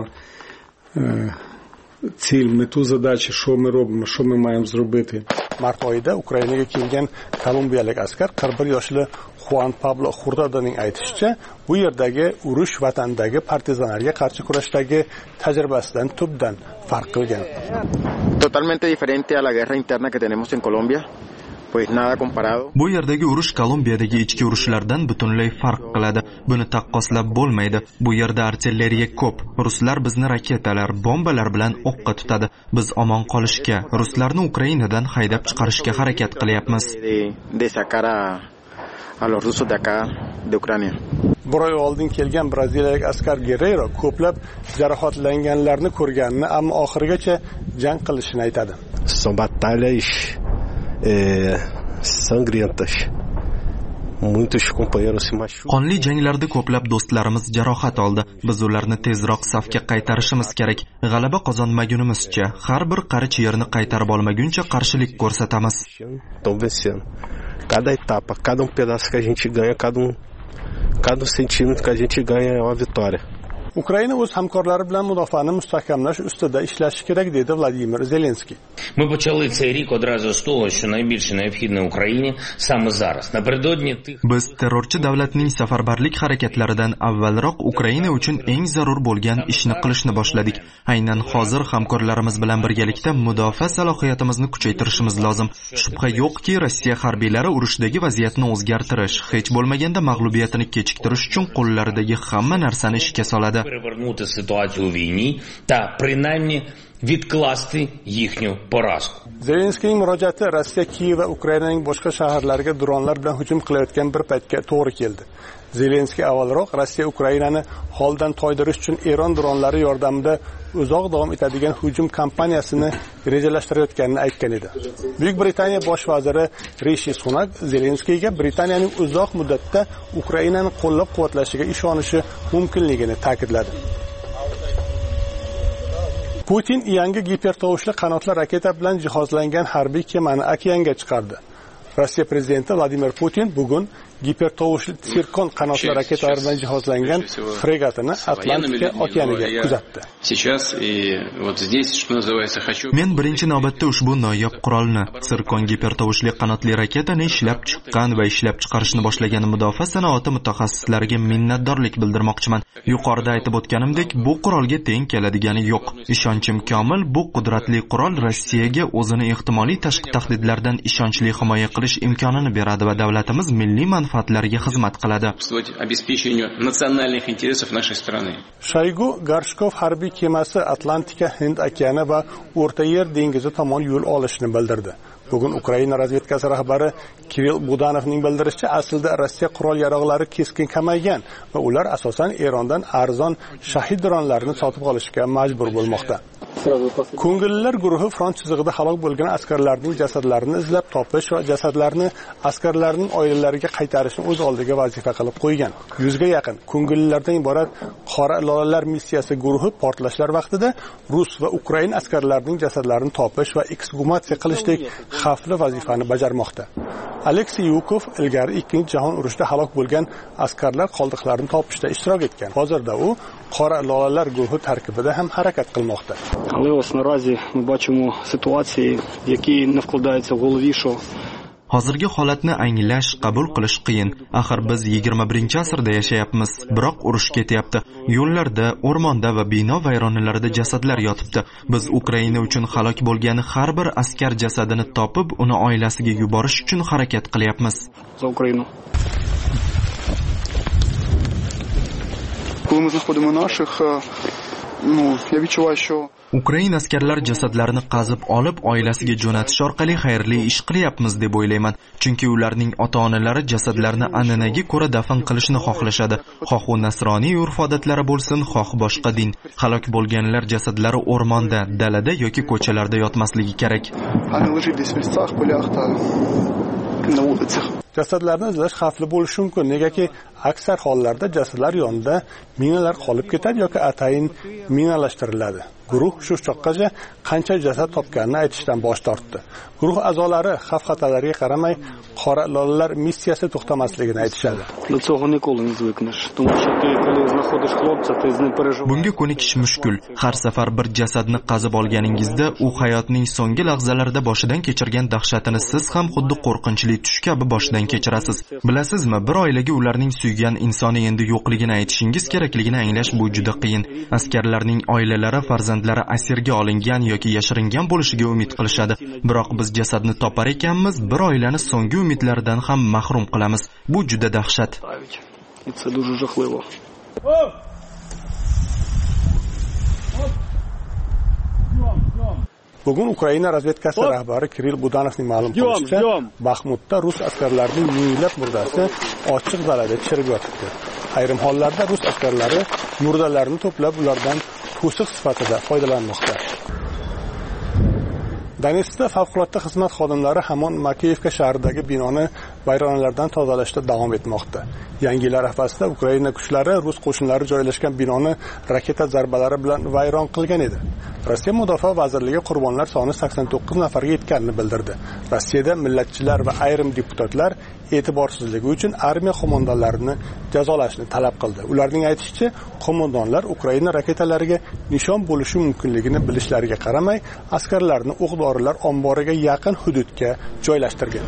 S13: ціль, мету задачі, що ми робимо, що ми маємо зробити.
S5: Mart oyida Ukrainaga kelgan kolumbiyalik askar 41 yoshli Juan Pablo Hurtadoning aytishicha, bu yerdagi urush vatandagi partizanlarga qarshi kurashdagi tajribasidan tubdan farq qilgan.
S14: Totalmente diferente a la guerra interna que tenemos en Colombia.
S1: Bu yerdagi urush Kolumbiyadagi ichki urushlardan butunlay farq qiladi. Buni taqqoslab bo'lmaydi. Bu yerda artilleriya ko'p. Ruslar bizni raketalar, bombalar bilan o'qqa tutadi. Biz omon qolishga, ruslarni Ukrainadan haydab chiqarishga harakat qilyapmiz.
S5: Bir oy oldin kelgan braziliyalik askar Guerrero ko'plab jarohatlanganlarni ko'rganini, ammo oxirigacha jang qilishini aytadi.
S14: São batalhas sangrientas. Muitos companheiros se machucaram.
S1: Qonli janglarda ko'plab do'stlarimiz jarohat oldi. Biz ularni tezroq safga qaytarishimiz kerak. G'alaba qozonmagunimizcha, har bir qarich yerni qaytarib olmaguncha qarshilik ko'rsatamiz.
S14: Cada etapa, cada pedaço que a gente ganha, cada centímetro que a gente ganha é uma vitória.
S5: Ukraina o'z hamkorlari bilan mudofaani mustahkamlash ustida ishlashi kerak, dedi Vladimir Zelenskiy.
S15: Ми почали цей рік одразу з того, що найбільше необхідне Україні саме зараз. Напередодні тих
S1: Biz terrorchi davlatning safarbarlik harakatlaridan avvalroq Ukraina uchun eng zarur bo'lgan ishni qilishni boshladik. Aynan hozir hamkorlarimiz bilan birgalikda mudofaa salohiyatimizni kuchaytirishimiz lozim. Shubha yo'qki, Rossiya harbiylari urushdagi vaziyatni o'zgartirish, hech bo'lmaganda mag'lubiyatini kechiktirish uchun qo'llaridagi hamma narsani ishga soladi.
S15: перевернути ситуацію у війні та принаймні відкласти їхню поразку.
S5: Zelenskiyning murojaati Rossiya Kiyev va Ukrainaning boshqa shaharlariga dronlar bilan hujum qilayotgan bir paytga to'g'ri keldi. Zelenskiy avvalroq Rossiya Ukrainani holdan toydirish uchun Eron dronlari yordamida uzoq davom etadigan hujum kampaniyasini rejalashtirayotganini aytgan edi. Buyuk Britaniya bosh vaziri Rishi Sunak Zelenskiyga Britaniyaning uzoq muddatda Ukrainani qo'llab-quvvatlashiga ishonishi mumkinligini ta'kidladi. Putin yangi gipertovushli qanotli raketa bilan jihozlangan harbiy kemani okeanga chiqardi. Rossiya prezidenti Vladimir Putin bugun gipertovushli Tsirkon qanotli raketalar bilan jihozlangan fregatini Atlantika okeaniga kuzatdi.
S1: Men birinchi navbatda ushbu noyob qurolni, Tsirkon gipertovushli qanotli raketani ishlab chiqqan va ishlab chiqarishni boshlagan mudofaa sanoati mutaxassislariga minnatdorlik bildirmoqchiman. Yuqorida aytib o'tganimdek, bu qurolga teng keladigani yo'q. Ishonchim komil, bu qudratli qurol Rossiyaga o'zini ehtimoliy tashqi tahdidlardan ishonchli himoya qilish imkonini beradi va davlatimiz milliy manfaatlariga xizmat qiladi.
S5: Shoygu Gorshkov harbiy kemasi Atlantika, Hind okeani va O'rta Yer dengizi tomon yo'l olishini bildirdi. Bugun Ukraina razvedkasi rahbari Kirill Budanovning bildirishicha, aslida Rossiya qurol yaroqlari keskin kamaygan va ular asosan Erondan arzon shahid dronlarini sotib olishga majbur bo'lmoqda. Ko'ngillilar guruhi front chizig'ida halok bo'lgan askarlarning jasadlarini izlab topish va jasadlarni askarlarning oilalariga qaytarishni o'z oldiga vazifa qilib qo'ygan. 100 ga yaqin ko'ngillilardan iborat Qora lolalar missiyasi guruhi portlashlar vaqtida Rus va Ukrain askarlarining jasadlarini topish va eksgumatsiya qilishdek xavfli vazifani bajarmoqda. Aleksey Yukov ilgari 2-jahon urushida halok bo'lgan askarlar qoldiqlarini topishda ishtirok etgan. Hozirda u Qora lolalar guruhi tarkibida ham harakat qilmoqda.
S16: Але ось наразі ми бачимо ситуації, в які не вкладається в голові, що
S1: Hozirgi holatni anglash, qabul qilish qiyin. Axir biz 21-asrda yashayapmiz. Biroq urush ketyapti. Yo'llarda, o'rmonda va bino vayronalarida jasadlar yotibdi. Biz Ukraina uchun halok bo'lgan har bir askar jasadini topib, uni oilasiga yuborish uchun harakat qilyapmiz.
S16: За Україну.
S17: Коли ми знаходимо наших, я відчуваю, що
S1: Ukrain askarlar jasadlarini qazib olib oilasiga jo'natish orqali xayrli ish qilyapmiz deb o'ylayman. Chunki ularning ota-onalari jasadlarni an'anaga ko'ra dafn qilishni xohlashadi. Xoh u nasroniy urf-odatlari bo'lsin, xoh boshqa din. Halok bo'lganlar jasadlari o'rmonda, dalada yoki ko'chalarda yotmasligi kerak.
S5: Jasadlarni izlash xavfli bo'lishi mumkin, negaki aksar hollarda jasadlar yonida minalar qolib ketadi yoki atayin minalashtiriladi. Guruh shu choqqacha qancha jasad topganini aytishdan bosh tortdi. Guruh a'zolari xavf-xatarlarga qaramay Qora lolalar missiyasi to'xtamasligini aytishadi.
S1: Bunga ko'nikish mushkul. Har safar bir jasadni qazib olganingizda, u hayotning so'nggi lahzalarida boshidan kechirgan dahshatini siz ham xuddi qo'rqinchli tush kabi boshidan ko'zdan kechirasiz. Bilasizmi, bir oilaga ularning suygan insoni endi yo'qligini aytishingiz kerakligini anglash bu juda qiyin. Askarlarning oilalari farzandlari asirga olingan yoki yashiringan bo'lishiga umid qilishadi. Biroq biz jasadni topar ekanmiz, bir oilani so'nggi umidlaridan ham mahrum qilamiz. Bu juda dahshat.
S16: Це дуже жахливо.
S5: Bugun Ukraina razvedkasi rahbari Kirill Budanovning ma'lum qilishicha, Baxmutda rus askarlarining minglab murdasi ochiq dalada chirib yotibdi. Ayrim hollarda rus askarlari murdalarni to'plab ulardan to'siq sifatida foydalanmoqda. Donetskda favqulodda xizmat xodimlari hamon Makeyevka shahridagi binoni vayronalardan tozalashda davom etmoqda. Yangi yil arafasida Ukraina kuchlari rus qo'shinlari joylashgan binoni raketa zarbalari bilan vayron qilgan edi. Rossiya Mudofaa vazirligi qurbonlar soni 89 nafarga yetganini bildirdi. Rossiyada millatchilar va ayrim deputatlar e'tiborsizligi uchun armiya qo'mondonlarini jazolashni talab qildi. Ularning aytishicha, qo'mondonlar Ukraina raketalariga nishon bo'lishi mumkinligini bilishlariga qaramay, askarlarni o'q-dorilar omboriga yaqin hududga joylashtirgan.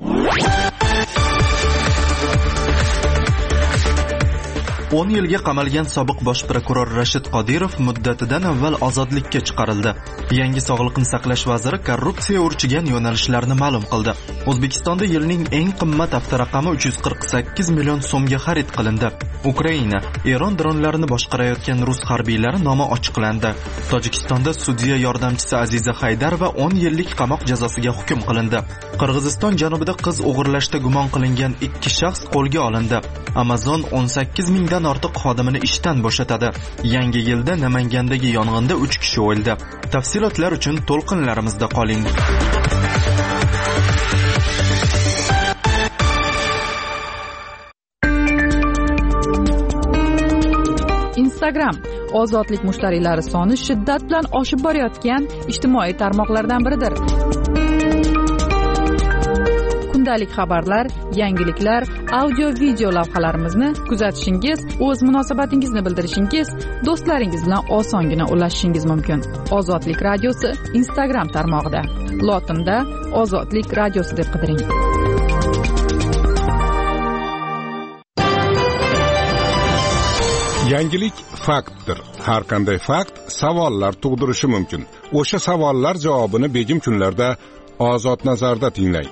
S1: o'n yilga qamalgan sobiq bosh prokuror Rashid Qodirov muddatidan avval ozodlikka chiqarildi. Yangi sog'liqni saqlash vaziri korrupsiya urchigan yo'nalishlarni ma'lum qildi. O'zbekistonda yilning eng qimmat avtoraqami 348 million so'mga xarid qilindi. Ukraina, Eron dronlarini boshqarayotgan rus harbiylari nomi ochiqlandi. Tojikistonda sudya yordamchisi Aziza Haydarova 10 yillik qamoq jazosiga hukm qilindi. Qirg'iziston janubida qiz o'g'irlashda gumon qilingan 2 shaxs qo'lga olindi. Amazon 18 mingdan ortiq xodimini ishdan bo'shatadi. Yangi yilda Namangandagi yong'inda 3 kishi o'ldi. Tafsilotlar uchun to'lqinlarimizda qoling.
S4: Instagram ozodlik mushtariylari soni shiddat bilan oshib borayotgan ijtimoiy tarmoqlardan biridir. Kundalik xabarlar, yangiliklar, audio-video lavhalarimizni kuzatishingiz, o'z munosabatingizni bildirishingiz, do'stlaringiz bilan osongina ulashishingiz mumkin. Ozodlik radiosi Instagram tarmog'ida. Lotinda Ozodlik radiosi deb qidiring.
S18: Yangilik faktdir. Har qanday fakt savollar tug'dirishi mumkin. O'sha savollar javobini begim kunlarda Ozod nazarda tinglang.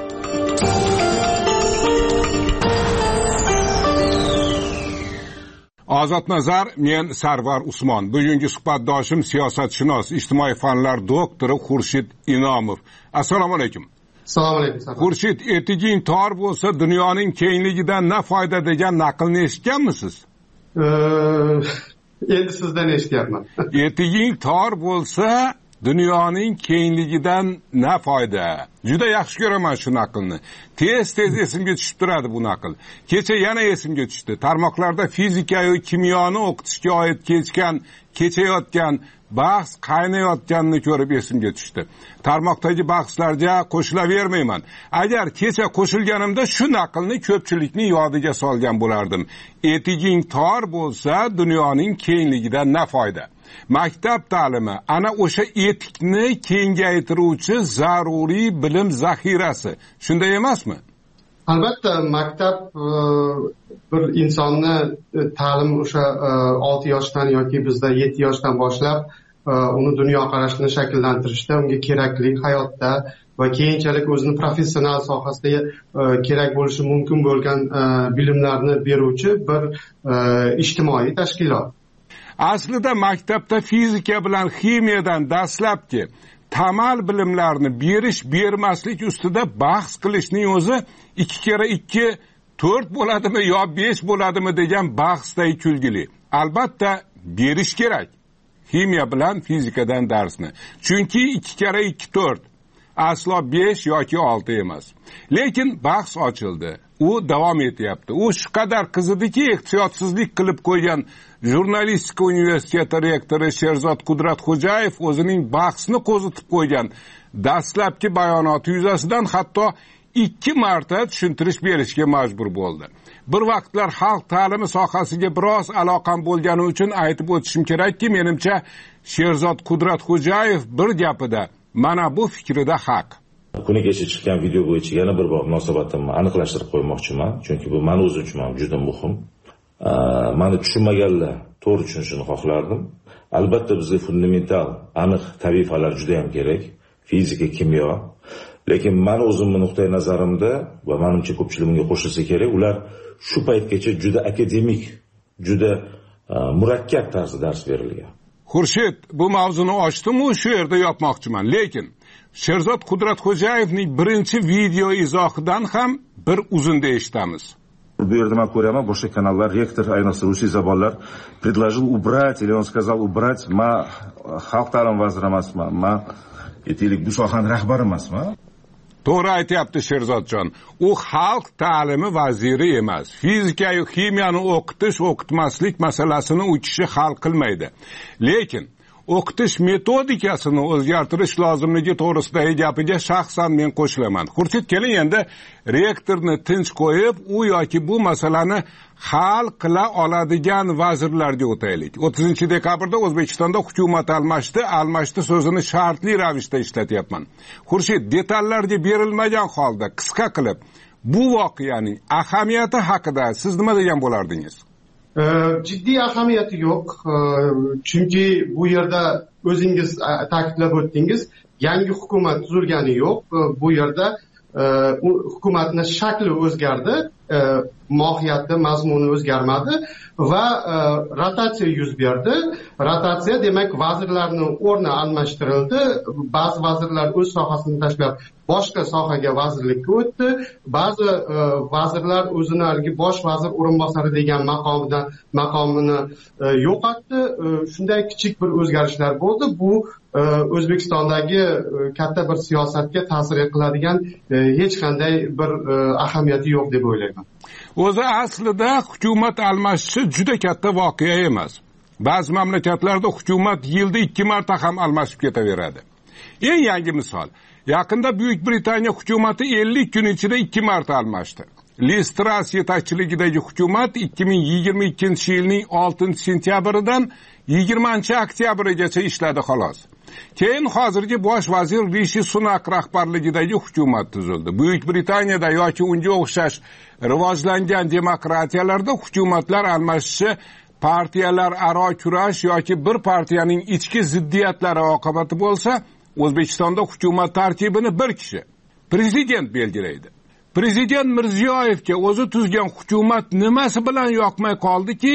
S18: Ozod nazar, men Sarvar Usmon. Bugungi suhbatdoshim siyosatshunos, ijtimoiy fanlar doktori Xurshid Inomov. Assalomu alaykum.
S19: Assalomu alaykum.
S18: Xurshid, etiging tor bo'lsa dunyoning kengligidan na foyda degan naqlni eshitganmisiz?
S19: Endi sizdan eshityapman.
S18: Etiging tor bo'lsa dunyoning kengligidan na foyda. Juda yaxshi ko'raman shu naqlni. Tez esimga tushib turadi bu naql. Kecha yana esimga tushdi. Tarmoqlarda fizika va kimyoni o'qitishga oid kechayotgan bahs qaynayotganini ko'rib esimga tushdi. Tarmoqdagi bahslarga qo'shilavermayman. Agar kecha qo'shilganimda shu naqlni ko'pchilikning yodiga solgan bo'lardim. Etiging tor bo'lsa dunyoning kengligidan na foyda. Maktab ta'limi ana o'sha etikni kengaytiruvchi zaruriy bilim zaxirasi. Shunday emasmi?
S19: Albatta, maktab bir insonni ta'lim o'sha 6 yoshdan yoki bizda 7 yoshdan boshlab uni dunyoqarashini shakllantirishda, unga kerakli hayotda va keyinchalik o'zini professional sohasida kerak bo'lishi mumkin bo'lgan bilimlarni beruvchi bir ijtimoiy tashkilot.
S18: Aslida maktabda fizika bilan ximiyadan dastlabki tamal bilimlarni bermaslik ustida bahs qilishning o'zi 2 kere 2 4 bo'ladimi yo 5 bo'ladimi degan bahsday kulgili. Albatta berish kerak. Ximiya bilan fizikadan darsni. Chunki 2 kere 2 4 aslo 5 yoki 6 emas. Lekin bahs ochildi. U davom etyapti. U shu qadar qizidiki, ehtiyotsizlik qilib qo'ygan Jurnalistika universiteti rektori Sherzod Qudratxo'jayev o'zining bahsni qo'zitib qo'ygan dastlabki bayonoti yuzasidan hatto 2 marta tushuntirish berishga majbur bo'ldi. Bir vaqtlar xalq ta'limi sohasiga biroz aloqam bo'lgani uchun aytib o'tishim kerakki, menimcha Sherzod Qudratxo'jayev bir gapida mana bu fikrida haq.
S20: Kuni kecha chiqqan video bo'yicha yana bir bor munosabatimni aniqlashtirib qo'ymoqchiman, chunki bu men o'zim uchun ham juda muhim. Meni tushunmaganlar to'g'ri tushunishini xohlardim. Albatta bizga fundamental, aniq tarifalar juda ham kerak, fizika, kimyo. Lekin men o'zimning nuqtai nazarimda va menimcha ko'pchilik bunga qo'shilsa kerak, ular shu paytgacha juda akademik, juda murakkab tarzda dars berilgan.
S18: Xurshid, bu mavzuni ochdim, shu yerda yopmoqchiman. Lekin Sherzod Qudratxo'jayevning birinchi video izohidan ham bir uzunda eshitamiz.
S21: Bu yerda men ko'raman, boshqa kanallar, rektor, ayniqsa ruscha zabollar предложил убрать, или он сказал убрать, men xalq ta'limi vaziri emasman, men aytaylik bu sohaning rahbari emasman.
S18: To'g'ri aytyapti Sherzodjon. U xalq ta'limi vaziri emas. Fizika va kimiyani o'qitmaslik masalasini u kishi hal qilmaydi. Lekin o'qitish metodikasini o'zgartirish lozimligi to'g'risidagi gapiga shaxsan men qo'shilaman. Xurshid, keling endi rektorni tinch qo'yib, u yoki bu masalani hal qila oladigan vazirlarga o'taylik. 30-dekabrda O'zbekistonda hukumat almashdi so'zini shartli ravishda ishlatyapman. Xurshid, detallarga berilmagan holda qisqa qilib bu voqeaning ahamiyati haqida siz nima degan bo'lardingiz?
S19: Jiddiy ahamiyati yo'q, chunki bu yerda o'zingiz ta'kidlab o'tdingiz, yangi hukumat tuzilgani yo'q. Bu yerda hukumatning shakli o'zgardi, mohiyati, mazmuni o'zgarmadi va rotatsiya yuz berdi. Rotatsiya demak vazirlarning o'rni almashtirildi. Ba'zi vazirlar o'z sohasini tashlab boshqa sohaga vazirlikka o'tdi. Ba'zi vazirlar o'zini haligi bosh vazir o'rinbosari degan maqomini yo'qotdi. Shunday kichik bir o'zgarishlar bo'ldi. Bu O'zbekistondagi katta bir siyosatga ta'sir qiladigan hech qanday bir ahamiyati yo'q deb o'ylayman.
S18: O'zi aslida hukumat almashishi juda katta voqea emas. Ba'zi mamlakatlarda hukumat yilda 2 marta ham almashib ketaveradi. Eng yangi misol, yaqinda Buyuk Britaniya hukumati 50 kun ichida 2 marta almashdi. Liz Truss yetakchiligidagi hukumat 2022-yilning 6-sentyabridan 20-oktyabrigacha ishladi xolos. Keyin hozirgi bosh vazir Rishi Sunak rahbarligidagi hukumat tuzildi. Buyuk Britaniyada yoki unga o'xshash rivojlangan demokratiyalarda hukumatlar almashishi partiyalar aro kurash yoki bir partiyaning ichki ziddiyatlari oqibati bo'lsa, O'zbekistonda hukumat tarkibini bir kishi, prezident belgilaydi. Prezident Mirziyoyevga o'zi tuzgan hukumat nimasi bilan yoqmay qoldiki,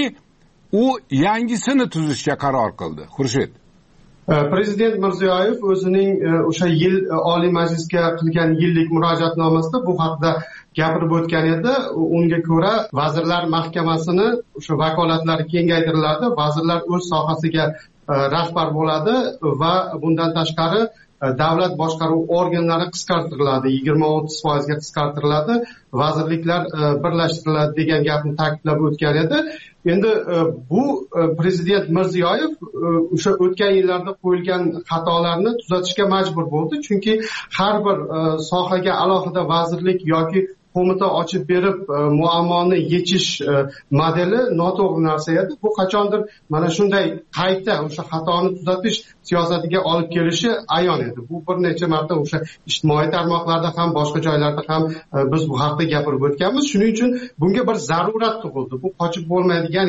S18: u yangisini tuzishga qaror qildi. Xurshid,
S19: Prezident Mirziyoyev o'zining o'sha yil Oliy Majlisga qilgan yillik murojaatnomasida bu haqida gapirib o'tgan edi. Unga ko'ra Vazirlar Mahkamasini o'sha vakolatlari kengaytiriladi, vazirlar o'z sohasiga rahbar bo'ladi va bundan tashqari davlat boshqaruv organlari qisqartiriladi, 20-30% ga qisqartiriladi, vazirliklar birlashtiriladi degan gapni ta'kidlab o'tgan edi. Endi bu prezident Mirziyoyev o'sha o'tgan yillarda qo'yilgan xatolarni tuzatishga majbur bo'ldi, chunki har bir sohaga alohida vazirlik yoki qo'mita ochib berib muammoni yechish modeli noto'g'ri narsa edi. Bu qachondir mana shunday qayta o'sha xatoni tuzatish siyosatiga olib kelishi ayon edi. Bu bir necha marta o'sha ijtimoiy tarmoqlarda ham boshqa joylarda ham biz bu haqda gapirib o'tganmiz. Shuning uchun bunga bir zarurat tug'ildi. Bu qochib bo'lmaydigan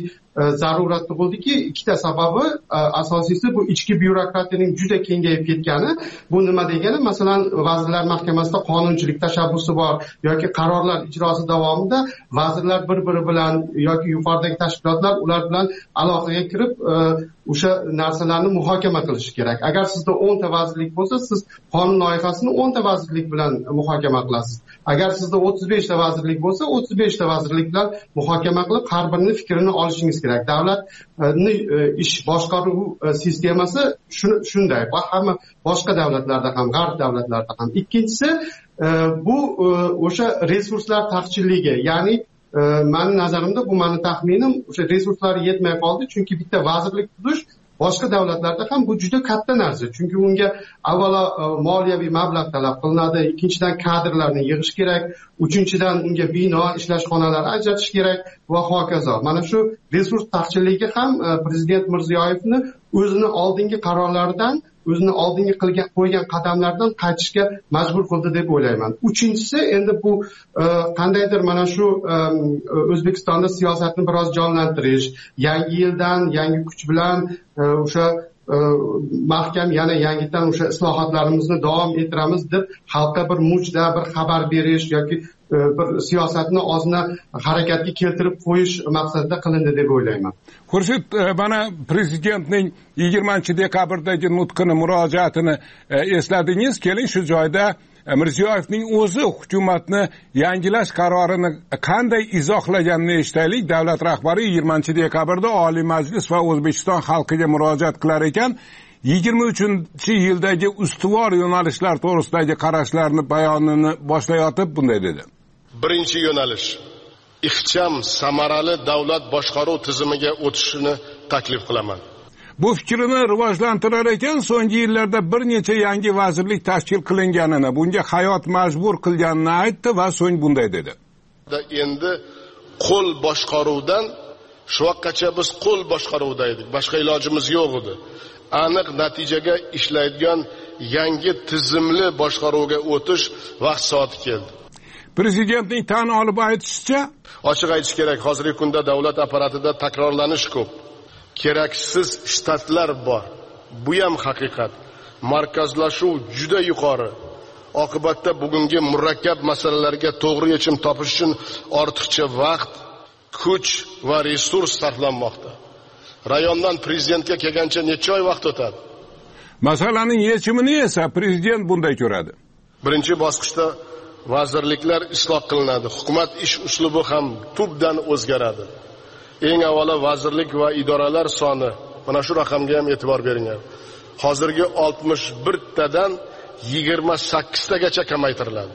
S19: zarurat tug'ildiki, ikkita sababi, asosiysi bu ichki byurokratiyaning juda kengayib ketgani. Bu nima degani? Masalan, Vazirlar Mahkamasida qonunchilik tashabbusi bor yoki qarorlar ijrosi davomida vazirlar bir-biri bilan yoki yuqoridagi tashkilotlar ular bilan aloqaga kirib o'sha narsalarni muhokama qilish kerak. Agar sizda 10 ta vazirlik bo'lsa, siz qonun loyihasini 10 ta vazirlik bilan muhokama qilasiz. Agar sizda 35 ta vazirlik bo'lsa, 35 ta vazirlik bilan muhokama qilib, har birining fikrini olishingiz kerak. Davlatning ish boshqaruv sistemasi shunday. Va hamma boshqa davlatlarda ham, g'arb davlatlarida ham. Ikkinchisi, bu o'sha resurslar taqchilligi, ya'ni mening nazarimda, bu mening taxminim, o'sha resurslar yetmay qoldi, chunki bitta vazirlik tuzish boshqa davlatlarda ham bu juda katta narsa. Chunki unga avvalo moliyaviy mablag' talab qilinadi, ikkinchidan kadrlarni yig'ish kerak, uchinchidan unga bino, ishlash xonalari ajratish kerak va hokazo. Mana shu resurs taqchilligi ham prezident Mirziyoyevni o'zini oldingi qarorlaridan o'zini oldinga qo'ygan qadamlardan qaytishga majbur qildi deb o'ylayman. Uchinchisi, endi bu qandaydir mana shu O'zbekistonda siyosatni biroz jonlantirish, yangi yildan yangi kuch bilan o'sha mahkam yana yangidan o'sha islohotlarimizni davom ettiramiz deb xalqqa bir mujda, bir xabar berish yoki bir siyosatni ozna harakatga keltirib qo'yish maqsadida qilindi deb o'ylayman.
S18: Xurshid, mana prezidentning 20-dekabrdagi nutqini, murojaatini esladingiz. Keling shu joyda Mirziyoyevning o'zi hukumatni yangilash qarorini qanday izohlaganini eshitaylik. Davlat rahbari 20-dekabrda Oliy Majlis va O'zbekiston xalqiga murojaat qilar ekan. 23-yildagi ustuvor yo'nalishlar to'g'risidagi qarashlarni bayonini boshlayotib bunday dedi.
S2: Birinchi yo'nalish ixcham samarali davlat boshqaruv tizimiga o'tishini taklif qilaman.
S18: Bu fikrini rivojlantirar ekan, so'nggi yillarda bir necha yangi vazirlik tashkil qilinganini, bunga hayot majbur qilganini aytdi va so'ng bunday dedi.
S2: Endi qo'l boshqaruvdan shu vaqtgacha biz qo'l boshqaruvda edik. Boshqa ilojimiz yo'q edi. Aniq natijaga ishlaydigan yangi tizimli boshqaruvga o'tish vaqt soati keldi.
S18: Prezidentning tan olib aytishicha,
S2: ochiq aytish kerak, hozirgi kunda davlat apparatida takrorlanish ko'p. Keraksiz shtatlar bor. Bu ham haqiqat. Markazlashuv juda yuqori. Oqibatda bugungi murakkab masalalarga to'g'ri yechim topish uchun ortiqcha vaqt, kuch va resurs sarflanmoqda. Rayondan prezidentga kelgancha necha oy vaqt o'tadi?
S18: Masalaning yechimini esa prezident bunday ko'radi.
S2: Birinchi bosqichda vazirliklar isloh qilinadi. Hukumat ish uslubi ham tubdan o'zgaradi. Eng avvalo vazirlik va idoralar soni, mana shu raqamga ham e'tibor beringlar. Hozirgi 61 tadan 28 tagacha kamaytiriladi.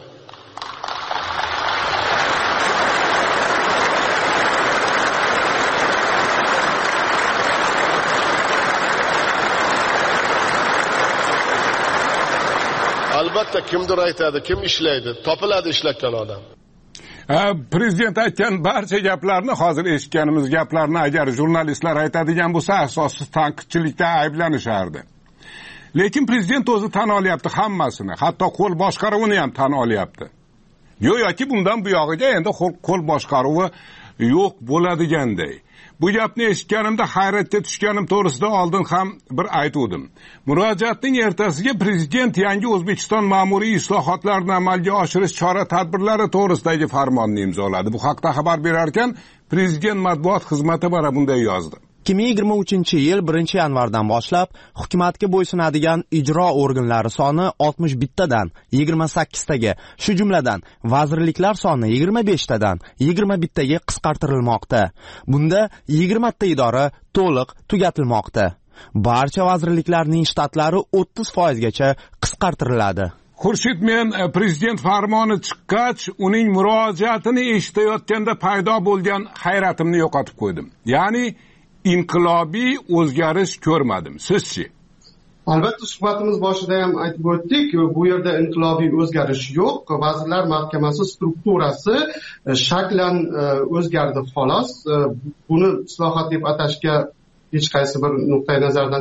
S2: Albatta kimdir aytadi, kim ishlaydi, topiladi ishlatgan odam.
S18: Prezident aytgan barcha gaplarni, hozir eshitganimiz gaplarni agar jurnalistlar aytadigan bo'lsa, asossiz tanqidchilikda ayblanishardi. Lekin prezident o'zi tan olyapti hammasini, hatto qo'l boshqaruvini ham tan olyapti. Yo'qki bundan bu yog'iga endi qo'l boshqaruvi yo'q bo'ladiganday. Bu gapni eshitganimda hayratga tushganim to'g'risida oldin ham bir aytuvdim. Murojaatning ertasiga prezident yangi O'zbekiston ma'muriy islohotlarini amalga oshirish chora-tadbirlari to'g'risidagi farmonni imzoladi. Bu haqda xabar berarkan, prezident matbuot xizmati mana bunday yozdi.
S6: 2023-yil 1-yanvardan boshlab hukumatga bo'ysunadigan ijro organlari soni 61 tadan 28 taga, shu jumladan vazirliklar soni 25 tadan 21 taga qisqartirilmoqda. Bunda 20 ta idora to'liq tugatilmoqda. Barcha vazirliklarning shtatlari 30% gacha qisqartiriladi.
S18: Xurshid, men prezident farmoni chiqqach, uning murojaatini eshitayotganda paydo bo'lgan hayratimni yo'qotib qo'ydim. Ya'ni inqilobiy o'zgarish ko'rmadim. Sizchi?
S19: Albatta, suhbatimiz boshida ham aytib o'tdik, bu yerda inqilobiy o'zgarish yo'q. Vazirlar Mahkamasi strukturasi shaklan o'zgardi xolos. Buni islohot deb atashga hech qaysi bir nuqtai nazardan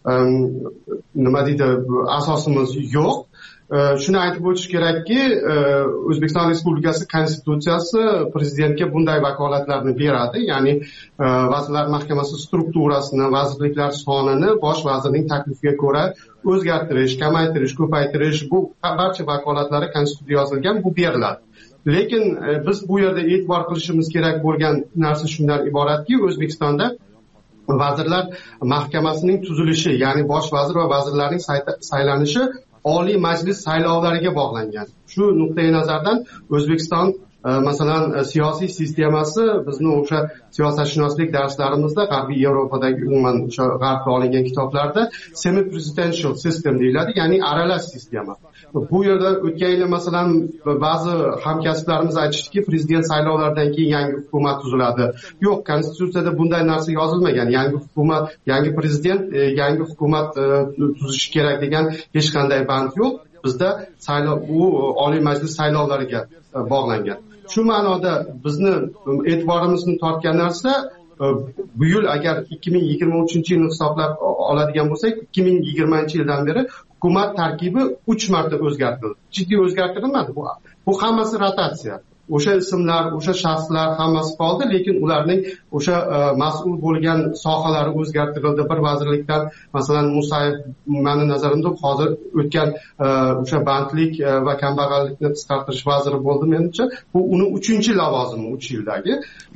S19: nima deydi, asosimiz yo'q. Shuni aytib o'tish kerakki, O'zbekiston Respublikasi Konstitutsiyasi prezidentga bunday vakolatlarni beradi, ya'ni Vazirlar Mahkamasi strukturasini, vazirliklar sonini bosh vazirning taklifiga ko'ra o'zgartirish, kamaytirish, ko'paytirish, bu barcha vakolatlari Konstitutsiyada yozilgan, bu beriladi. Lekin biz bu yerda e'tibor qilishimiz kerak bo'lgan narsa shundan iboratki, O'zbekistonda Vazirlar Mahkamasining tuzilishi, ya'ni bosh vazir va vazirlarning saylanishi Oliy Majlis saylovlariga bog'langan. Shu nuqtai nazardan O'zbekiston masalan siyosiy sistemasi bizni o'sha siyosatshunoslik darslarimizda G'arbiy Yevropadagi umuman o'sha g'arbda olingan kitoblarda semi presidential system deyiladi, ya'ni aralash sistema. Bu yerda o'tgan yil masalan ba'zi hamkasblarimiz aytishdiki, prezident saylovlaridan keyin yangi hukumat tuziladi. Yo'q, konstitutsiyada bunday narsa yozilmagan. Yangi hukumat, yangi prezident, yangi hukumat tuzishi kerak degan hech qanday band yo'q. Bizda saylov u Oliy Majlis saylovlariga bog'langan. Shu ma'noda bizni e'tiborimizni tortgan narsa bu yil agar 2023-yilni hisoblab oladigan bo'lsak, 2020-yildan beri hukumat tarkibi 3 marta o'zgartirildi. Jiddiy o'zgartirilmadi. Bu hammasi rotatsiya. O'sha ismlar, o'sha shaxslar hammasi qoldi, lekin ularning o'sha mas'ul bo'lgan sohalari o'zgartirildi. Bir vazirlikdan, masalan, Musayev, meni nazarimda hozir o'tgan o'sha bandlik va kambag'allikni qisqartirish vaziri bo'ldi menimcha. Bu uni 3-lavozimi 3 yildagi.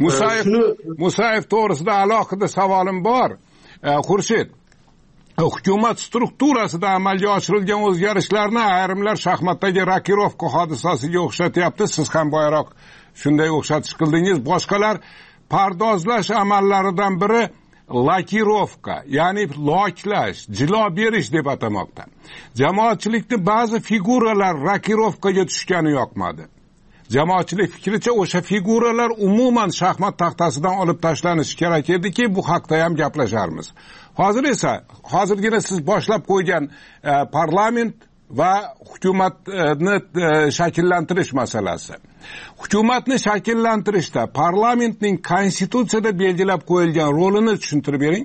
S18: Musayev to'g'risida alohida savolim bor. Xurshid, hukumat strukturasida amalga oshirilgan o'zgarishlarni ayrimlar shaxmatdagi rokirovka hodisasiga o'xshatyapti. Siz ham boyroq shunday o'xshatish qildingiz. Boshqalar pardozlash amallaridan biri lakirovka, ya'ni loklash, jilo berish deb atamoqda. Jamoatchilikni ba'zi figuralar rokirovkaga tushgani yoqmadi. Jamoatchilik fikricha o'sha figuralar umuman shaxmat taxtasidan olib tashlanishi kerak ediki, bu haqda ham gaplasharmiz. Hozir esa, hozirgina siz boshlab qo'ygan parlament va hukumatni shakllantirish masalasi. Hukumatni shakllantirishda parlamentning konstitutsiyada belgilab qo'yilgan rolini tushuntirib bering.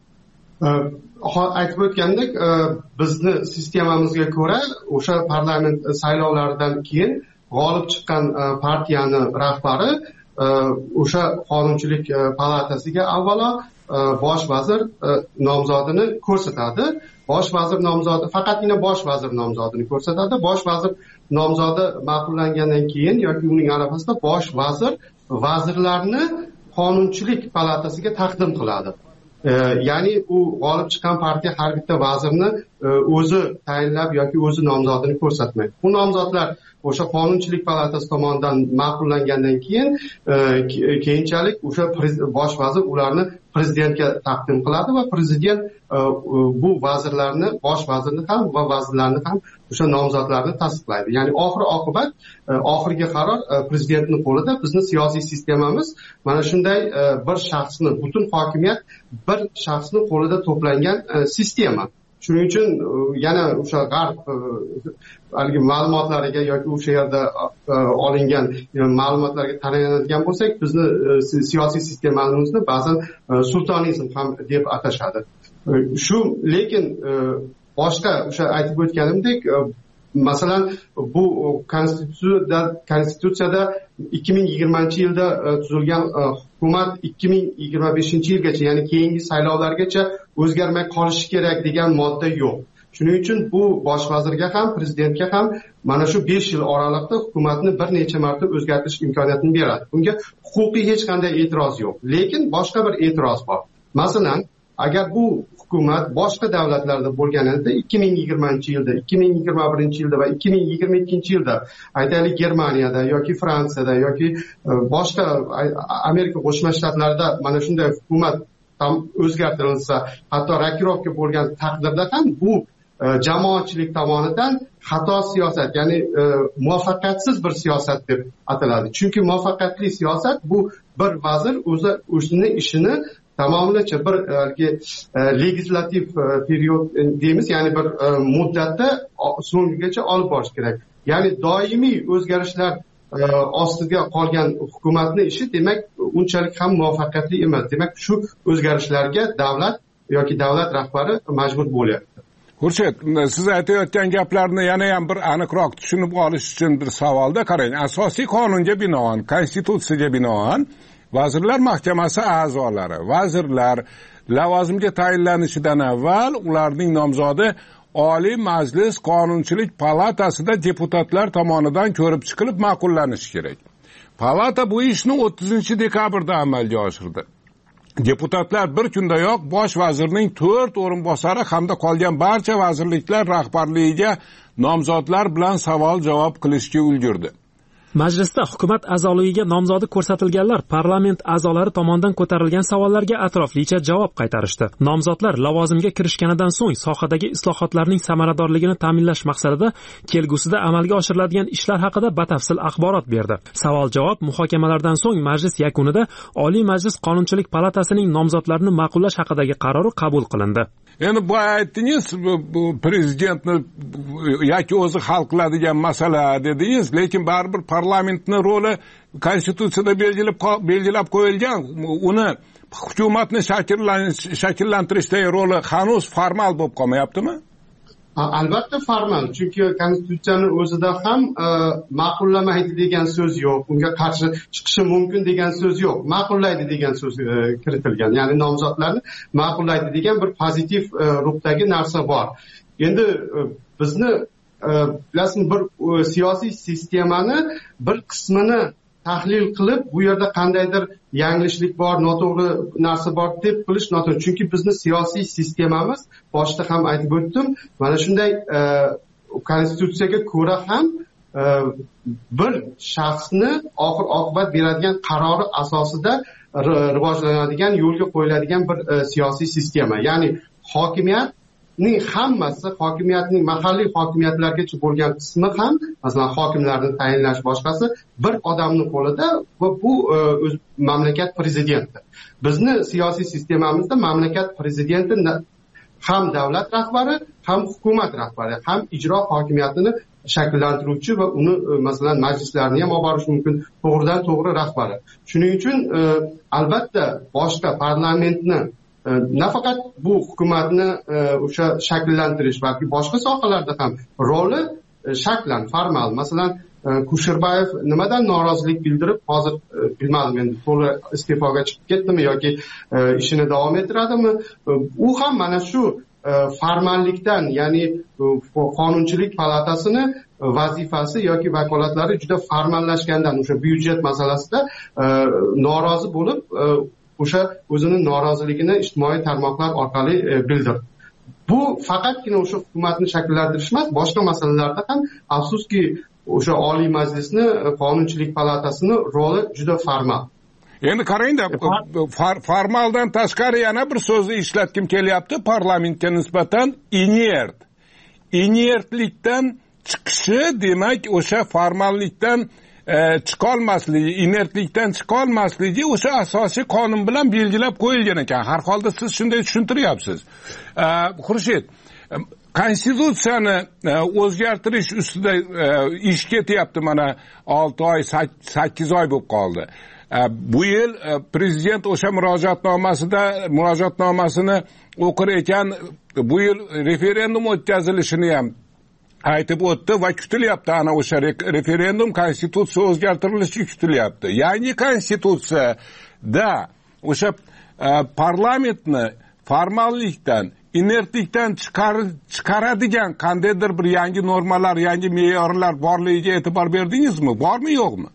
S19: Aytib o'tgandek, bizni sistemamizga ko'ra o'sha parlament saylovlaridan keyin g'olib chiqqan partiyani rahbari o'sha qonunchilik palatasiga avvalo bosh vazir nomzodini ko'rsatadi. Bosh vazir nomzodi faqatgina bosh vazir nomzodini ko'rsatadi. Bosh vazir nomzodi ma'qullangandan keyin yoki uning arafasida bosh vazir vazirlarni qonunchilik palatasiga taqdim qiladi. Ya'ni u g'olib chiqqan partiya har bitta vazirni o'zi tayinlab yoki o'zi nomzodini ko'rsatmaydi. Bu nomzodlar o'sha qonunchilik palatasi tomonidan ma'qullangandan keyin keyinchalik o'sha bosh vazir ularni prezidentga taqdim qiladi va prezident bu vazirlarni, bosh vazirni ham va vazirlarni ham o'sha nomzodlarni tasdiqlaydi. Ya'ni oxir-oqibat oxirgi qaror prezidentning qo'lida. Bizni siyosiy sistemamiz mana shunday bir shaxsni, butun hokimiyat bir shaxsni qo'lida to'plangan sistema. Shuning uchun yana o'sha g'arb haligi ma'lumotlariga yoki o'sha yerda olingan ma'lumotlarga tayanadigan bo'lsak, bizni siyosiy sistemamizni ba'zan sultonizm ham deb atashadi. Lekin boshqa o'sha aytib o'tganimdek, masalan, bu konstitutsiyada 2020-yilda tuzilgan hukumat 2025-yilgacha, ya'ni keyingi saylovlargacha o'zgarmay qolishi kerak degan modda yo'q. Shuning uchun bu bosh vazirga ham, prezidentga ham mana shu 5 yil oralig'ida hukumatni bir necha marta o'zgartirish imkoniyatini beradi. Bunga huquqiy hech qanday e'tiroz yo'q. Lekin boshqa bir e'tiroz bor. Masalan, agar bu hukumat boshqa davlatlarda bo'lganida 2020-yilda, 2021-yilda va 2022-yilda, aytaylik Germaniyada yoki Fransiyada yoki boshqa Amerika Qo'shma Shtatlarida mana shunday hukumat ham o'zgartirilsa, hatto rokirovka bo'lgan taqdirda ham bu jamoatchilik tomonidan xato siyosat, ya'ni muvaffaqiyatsiz bir siyosat deb ataladi. Chunki muvaffaqiyatli siyosat bu bir vazir o'zini ishini tamomlacha bir legislativ period deymiz, ya'ni bir muddatda so'ngigacha olib borish kerak. Ya'ni doimiy o'zgarishlar ostiga qolgan hukumatning ishi demak unchalik ham muvaffaqiyatli emas. Demak shu o'zgarishlarga davlat yoki davlat rahbari majbur bo'lyapti.
S18: Xurshid, siz aytayotgan gaplarni yana ham bir aniqroq tushunib olish uchun bir savolda qarang. Asosiy qonunga binoan, konstitutsiyaga binoan Vazirlar Mahkamasi a'zolari, vazirlar lavozimga tayinlanishidan avval ularning nomzodi Oliy Majlis Qonunchilik palatasida deputatlar tomonidan ko'rib chiqilib ma'qullanishi kerak. Palata bu ishni 30-dekabrda amalga oshirdi. Deputatlar bir kundayoq bosh vazirning 4 o'rinbosari hamda qolgan barcha vazirliklar rahbarligiga nomzodlar bilan savol-javob qilishga ulgurdi.
S3: Majlisda hukumat a'zoligiga nomzodi ko'rsatilganlar parlament a'zolari tomonidan ko'tarilgan savollarga atroflicha javob qaytarishdi. Nomzodlar lavozimga kirishganidan so'ng sohadagi islohotlarning samaradorligini ta'minlash maqsadida kelgusida amalga oshiriladigan ishlar haqida batafsil axborot berdi. Savol-javob muhokamalardan so'ng majlis yakunida Oliy Majlis Qonunchilik palatasining nomzodlarini ma'qullash haqidagi qarori qabul qilindi.
S18: Endi bu aytdingiz, prezidentni yoki o'zi hal qiladigan masala dedingiz, lekin baribir parlamentning roli konstitutsiyada belgilab qo'yilgan. Uni hukumatni shakllantirishdagi roli hanuz formal bo'lib qolmayaptimi?
S19: Albatta formal, chunki konstitutsiyani o'zida ham ma'qullamaydi degan so'z yo'q, unga qarshi chiqishi mumkin degan so'z yo'q, ma'qullaydi degan so'z kiritilgan. Ya'ni nomzodlarni ma'qullaydi degan bir pozitiv ruhdagi narsa bor. Endi bizni bilasizmi, bir siyosiy sistemani bir qismini tahlil qilib, bu yerda qandaydir yanglishlik bor, noto'g'ri narsa bor deb bilish noto'g'ri. Chunki bizni siyosiy sistemamiz, boshida ham aytib o'tdim, mana shunday konstitutsiyaga ko'ra ham bir shaxsni oxir oqibat beradigan qarori asosida rivojlanadigan, yo'lga qo'yiladigan bir siyosiy sistema. Ya'ni hokimiyatning hammasi, hokimiyatning mahalliy hokimiyatlargacha bo'lgan qismi ham, masalan, hokimlarni tayinlash boshqasi bir odamning qo'lida va bu mamlakat prezidenti. Bizni siyosiy sistemamizda mamlakat prezidenti ham davlat rahbari, ham hukumat rahbari, ham ijro hokimiyatini shakllantiruvchi va uni masalan majlislarni ham olib borish mumkin, to'g'ridan to'g'ri rahbari. Shuning uchun albatta boshqa parlamentni nafaqat bu hukumatni o'sha shakllantirish, balki boshqa sohalarda ham roli shaklan formal. Masalan, Kusherbayev nimadan norozilik bildirib, hozir bilmadim, endi to'g'ri iste'foga chiqib ketdimi yoki ishini davom ettiradimi? U ham mana shu formallikdan, ya'ni qonunchilik palatasini vazifasi yoki vakolatlari juda formallashgandan, o'sha byudjet masalasida norozi bo'lib, o'sha o'zini noroziligini ijtimoiy tarmoqlar orqali bildirdi. Bu faqatgina o'sha hukumatni shakllantirish emas, boshqa masalalarda ham afsuski o'sha Oliy Majlisni, Qonunchilik palatasini roli juda formal.
S18: Endi qarangda, formaldan tashqari yana bir so'zni ishlatkim kelyapti parlamentga nisbatan, inert. Inertlikdan chiqishi, demak, o'sha formallikdan chiqolmasligi, inertlikdan chiqolmasligi o'sha asosiy qonun bilan belgilab qo'yilgan ekan. Har holda siz shunday tushuntiryapsiz. Xurshid, konstitutsiyani o'zgartirish ustida ish ketyapti, mana 6 oy, 8 oy bo'lib qoldi. Bu yil prezident o'sha murojaatnomasini o'qir ekan, bu yil referendum o'tkazilishini ham aytib o'tdi va kutilyapti, ana o'sha referendum konstitutsiya o'zgartirilishi kutilyapti. Yangi konstitutsiyada o'sha parlamentni formallikdan, inertlikdan chiqaradigan qandaydir bir yangi normalar, yangi me'yorlar borligiga e'tibor berdingizmi? Bormi, yo'qmi?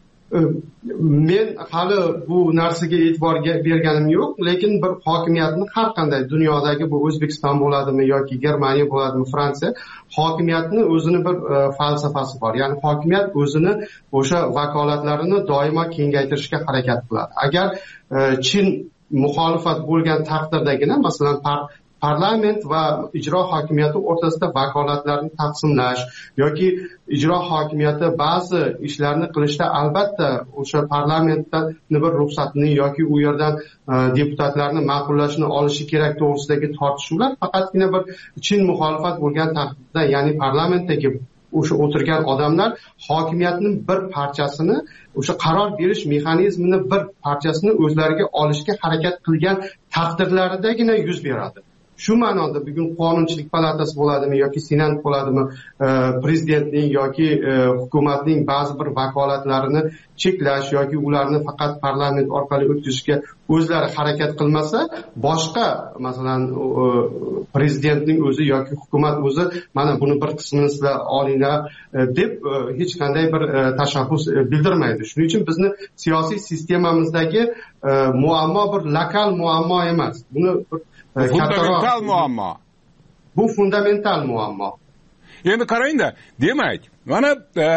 S19: Men hali bu narsaga e'tibor berganim yo'q, lekin bir hokimiyatni har qanday dunyodagi, bu O'zbekiston bo'ladimi yoki Germaniya bo'ladimi, Fransiya, hokimiyatni o'zini bir falsafasi bor. Ya'ni hokimiyat o'zini o'sha vakolatlarini doimo kengaytirishga harakat qiladi. Agar chin muxolifat bo'lgan taqdirdagina, masalan, parlament va ijro hokimiyati o'rtasida vakolatlarni taqsimlash yoki ijro hokimiyati ba'zi ishlarni qilishda albatta o'sha parlamentdan bir ruxsatni yoki u yerdan deputatlarni ma'qullashni olishi kerak to'g'risidagi tortishuvlar faqatgina bir chin muxolifat bo'lgan taqdirda, ya'ni parlamentdagi o'sha o'tirgan odamlar hokimiyatning bir parchasini, o'sha qaror berish mexanizmini bir parchasini o'zlariga olishga harakat qilgan taqdirlaridagina yuz beradi. Shu ma'noda bugun Qonunchilik palatasi bo'ladimi yoki Senat bo'ladimi, prezidentning yoki hukumatning ba'zi bir vakolatlarini cheklash yoki ularni faqat parlament orqali o'tkazishga o'zlari harakat qilmasa, boshqa, masalan, prezidentning o'zi yoki hukumat o'zi mana buni bir qismini sizlar olinglar deb hech qanday bir tashabbus bildirmaydi. Shuning uchun bizni siyosiy sistemamizdagi muammo bir lokal muammo emas. Buni
S18: fundamental muammo.
S19: Bu fundamental muammo.
S18: Endi qarangda, demak, mana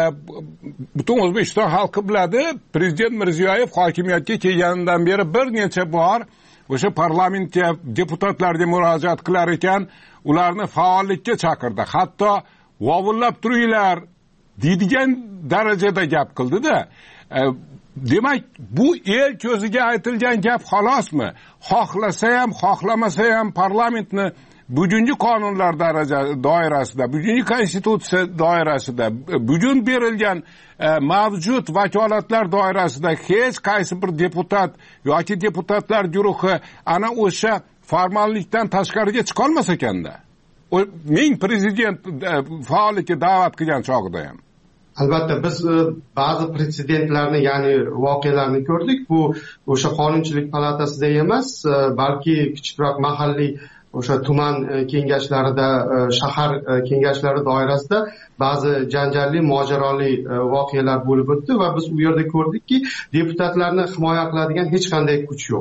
S18: butun O'zbekiston xalqi biladi, prezident Mirziyoyev hokimiyatga kelganidan beri bir necha bor o'sha parlamentga deputatlarga murojaat qilar ekan, ularni faollikka chaqirdi. Hatto vovullab turinglar deydigan darajada gap qildi-da. Demak, bu el ko'ziga aytilgan gap xolosmi? Xohlasa ham, xohlamasa ham parlamentni bugungi qonunlar doirasida, bugungi konstitutsiya doirasida, bugun berilgan mavjud vakolatlar doirasida hech qaysi bir deputat yoki deputatlar guruhi ana o'sha formallikdan tashqariga chiqa olmas ekanda. Men prezident faollikka da'vat qilgan chog'ida ham.
S19: Albatta biz ba'zi pretsedentlarni, ya'ni voqealarni ko'rdik. Bu o'sha qonunchilik palatasida emas, balki kichikroq mahalliy o'sha tuman kengashlarida, shahar kengashlari doirasida ba'zi janjalli, mojaroli voqealar bo'lib o'tdi va biz u yerda ko'rdikki, deputatlarni himoya qiladigan hech qanday kuch yo'q.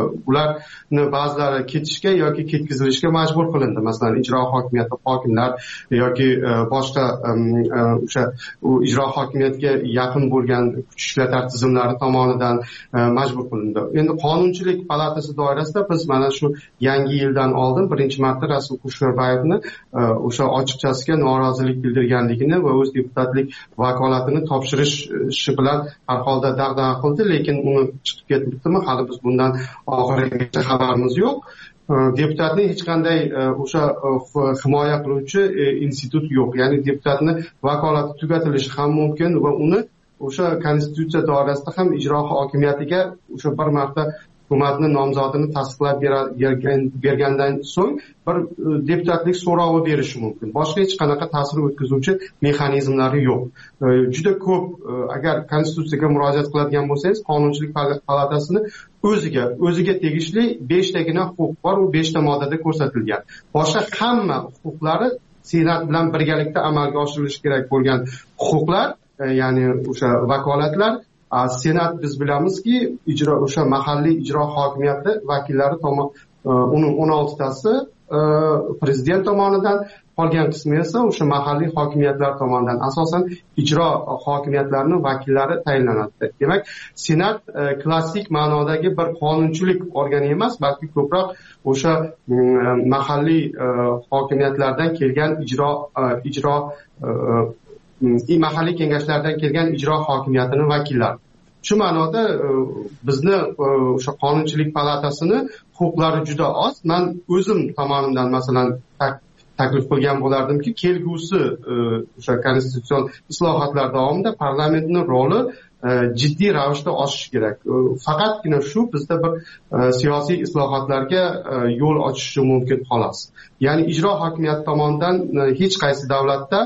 S19: Ularni ba'zilari ketishga yoki ketkazilishga majbur qilindi. Masalan, ijro hokimiyati hokimlar yoki boshqa o'sha ijro hokimiyatiga yaqin bo'lgan kuch ishlatar tizimlari tomonidan majbur qilindi. Endi qonunchilik palatasi doirasida biz mana shu yangi yildan oldin birinchi marta Rasul Kusherbayevni o'sha ochiqchasiga norozilik bildirganligini va o'z deputatlik vakolatini topshirishi bilan har holda dag'dag'a qildi, lekin uni chiqib ketibdimi hali biz bundan oxirigacha xabarimiz yo'q. Deputatning hech qanday o'sha himoya qiluvchi institut yo'q. Ya'ni deputatni vakolati tugatilishi ham mumkin va uni o'sha konstitutsiya doirasida ham ijro hokimiyatiga o'sha bir marta hukumatni nomzodini tasdiqlab bergandan so'ng bir deputatlik so'rovi berishi mumkin. Boshqa hech qanaqa ta'sir o'tkazuvchi mexanizmlari yo'q. Juda ko'p, agar konstitutsiyaga murojaat qiladigan bo'lsangiz, qonunchilik palatasini o'ziga tegishli 5 tagina huquq bor, u 5 ta moddada ko'rsatilgan. Boshqa hamma huquqlari Senat bilan birgalikda amalga oshirilishi kerak bo'lgan huquqlar, ya'ni o'sha vakolatlar Senat biz bilamizki, o'sha mahalliy ijro hokimiyati vakillari uni 16 tasi prezident tomonidan, qolgan qismi esa o'sha mahalliy hokimiyatlar tomonidan, asosan ijro hokimiyatlarining vakillari tayinlanadi. Demak, Senat klassik ma'nodagi bir qonunchilik organi emas, balki ko'proq o'sha mahalliy hokimiyatlardan kelgan mahalliy kengashlardan kelgan ijro hokimiyatining vakillari. Shu ma'noda bizni o'sha qonunchilik palatasini huquqlari juda oz. Men o'zim tomonidan masalan taklif qilgan bo'lardimki, kelgusi o'sha konstitutsion islohotlar davomida parlamentning roli jiddiy ravishda oshishi kerak. Faqatgina shu bizda bir siyosiy islohotlarga yo'l ochishi mumkin xolos. Ya'ni ijro hokimiyati tomonidan hech qaysi davlatda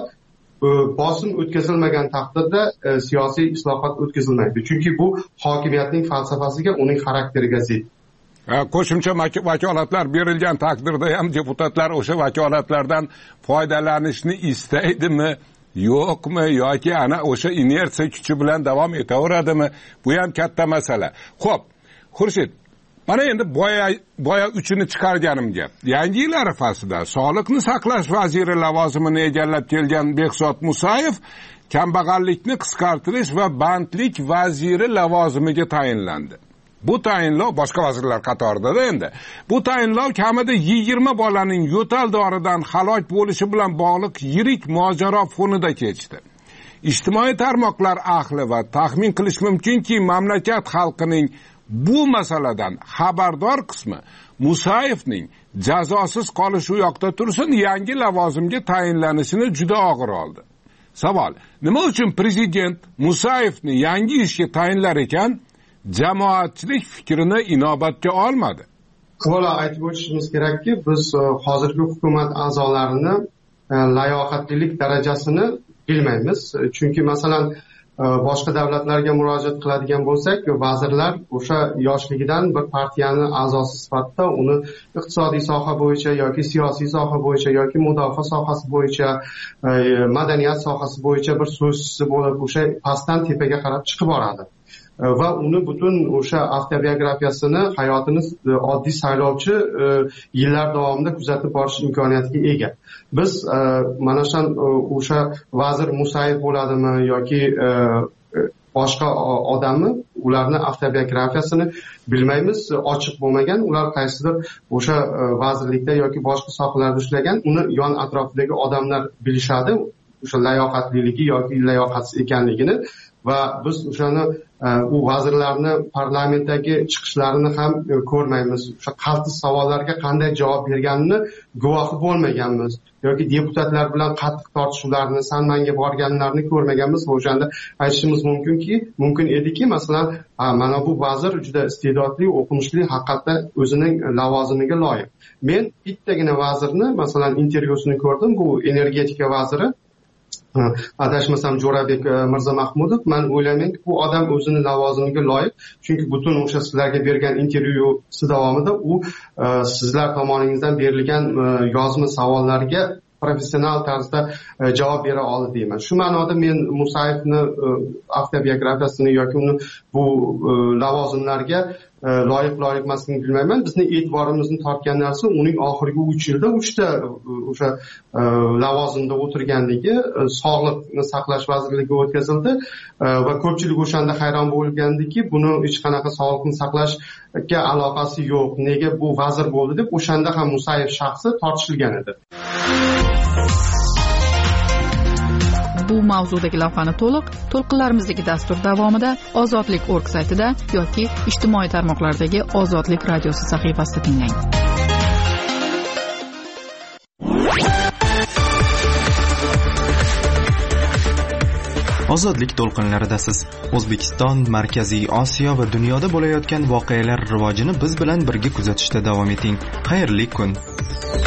S19: bosim o'tkazilmagan taqdirda siyosiy islohot o'tkazilmaydi. Chunki bu hokimiyatning falsafasiga, uning xarakteriga zid.
S18: Qo'shimcha vakolatlar berilgan taqdirda ham deputatlar o'sha vakolatlardan foydalanishni istaydimi, yo'qmi, yoki ana o'sha inersiya kuchi bilan davom etaveradimi? Bu ham katta masala. Xo'p, Xurshid, mana endi boya uchini chiqarganimga. Yangi yil arafasida Sog'liqni saqlash vaziri lavozimini egallab kelgan Behzod Musayev kambag'allikni qisqartirish va bandlik vaziri lavozimiga tayinlandi. Bu tayinlov boshqa vazirlar qatorida endi. Bu tayinlov kamida 20 bolaning yo'tal doridan halok bo'lishi bilan bog'liq yirik mojaro fonida kechdi. Ijtimoiy tarmoqlar ahli va taxmin qilish mumkinki, mamlakat xalqining bu masaladan xabardor qismi Musayevning jazosiz qolishi u yoqda tursin, yangi lavozimga tayinlanishini juda og'ir oldi. Savol: nima uchun prezident Musayevni yangi ishga tayinlar ekan, jamoatchilik fikrini inobatga olmadi?
S19: Avvalo aytib o'tishimiz kerakki, biz hozirgi hukumat a'zolarini layoqatlilik darajasini bilmaymiz. Chunki masalan boshqa davlatlarga murojaat qiladigan bo'lsak, vazirlar o'sha yoshligidan bir partiyani a'zosi sifatida uni iqtisodiy soha bo'yicha yoki siyosiy soha bo'yicha yoki mudofaa sohasi bo'yicha, madaniyat sohasi bo'yicha bir so'zchisi bo'lib, o'sha pastdan tepaga qarab chiqib boradi. Va uni butun o'sha avtobiografiyasini, hayotini oddiy saylovchi yillar davomida kuzatib borish imkoniyatiga ega. Biz mana shu o'sha vazir Musayev bo'ladimi yoki boshqa odammi, ularni avtobiografiyasini bilmaymiz, ochiq bo'lmagan. Ular qaysidir o'sha vazirlikda yoki boshqa sohalarda ishlagan, uni yon atrofidagi odamlar bilishadi, o'sha layoqatliligi yoki layoqatsiz ekanligini. Va biz o'shani u vazirlarni parlamentdagi chiqishlarini ham ko'rmaymiz. O'sha qaltis savollarga qanday javob berganini guvohi bo'lmaganmiz yoki deputatlar bilan qattiq tortishuvlarni, sanmanga borganlarni ko'rmaganmiz. O'shanda aytishimiz mumkin ediki, masalan, mana bu vazir juda iste'dodli, o'qimishli, haqiqatdan o'zining lavozimiga loyiq. Men bittagina vazirni, masalan, intervyusini ko'rdim, bu energetika vaziri, adashmasam Jo'rabek Mirzamahmudov. Men o'ylaymanki, bu odam o'zini lavozimiga loyiq, chunki butun o'sha sizlarga bergan intervyusi davomida u sizlar tomoningizdan berilgan yozma savollarga professional tarzda javob bera oldi deyman. Shu ma'noda men Musayevni avtobiografiyasini yoki uni bu lavozimlarga loyiq emasligini bilmayman. Bizni e'tiborimizni tortgan narsa uning oxirgi 3 yilda 3 ta o'sha lavozimda o'tirganligi, Sog'liqni saqlash vazirligiga o'tkazildi va ko'pchilik o'shanda hayron bo'lgandiki, buni hech qanaqa sog'liqni saqlashga aloqasi yo'q, nega bu vazir bo'ldi deb o'shanda ham Musayev shaxsi tortishilgan edi.
S4: Bu mavzudagi lavhani to'lqinlarimizdagi dastur davomida ozodlik.org saytida yoki ijtimoiy tarmoqlardagi Ozodlik radiosi sahifasida tinglang.
S1: Ozodlik to'lqinlaridasiz. O'zbekiston, Markaziy Osiyo va dunyoda bo'layotgan voqealar rivojini biz bilan birga kuzatishda davom eting. Xayrli kun.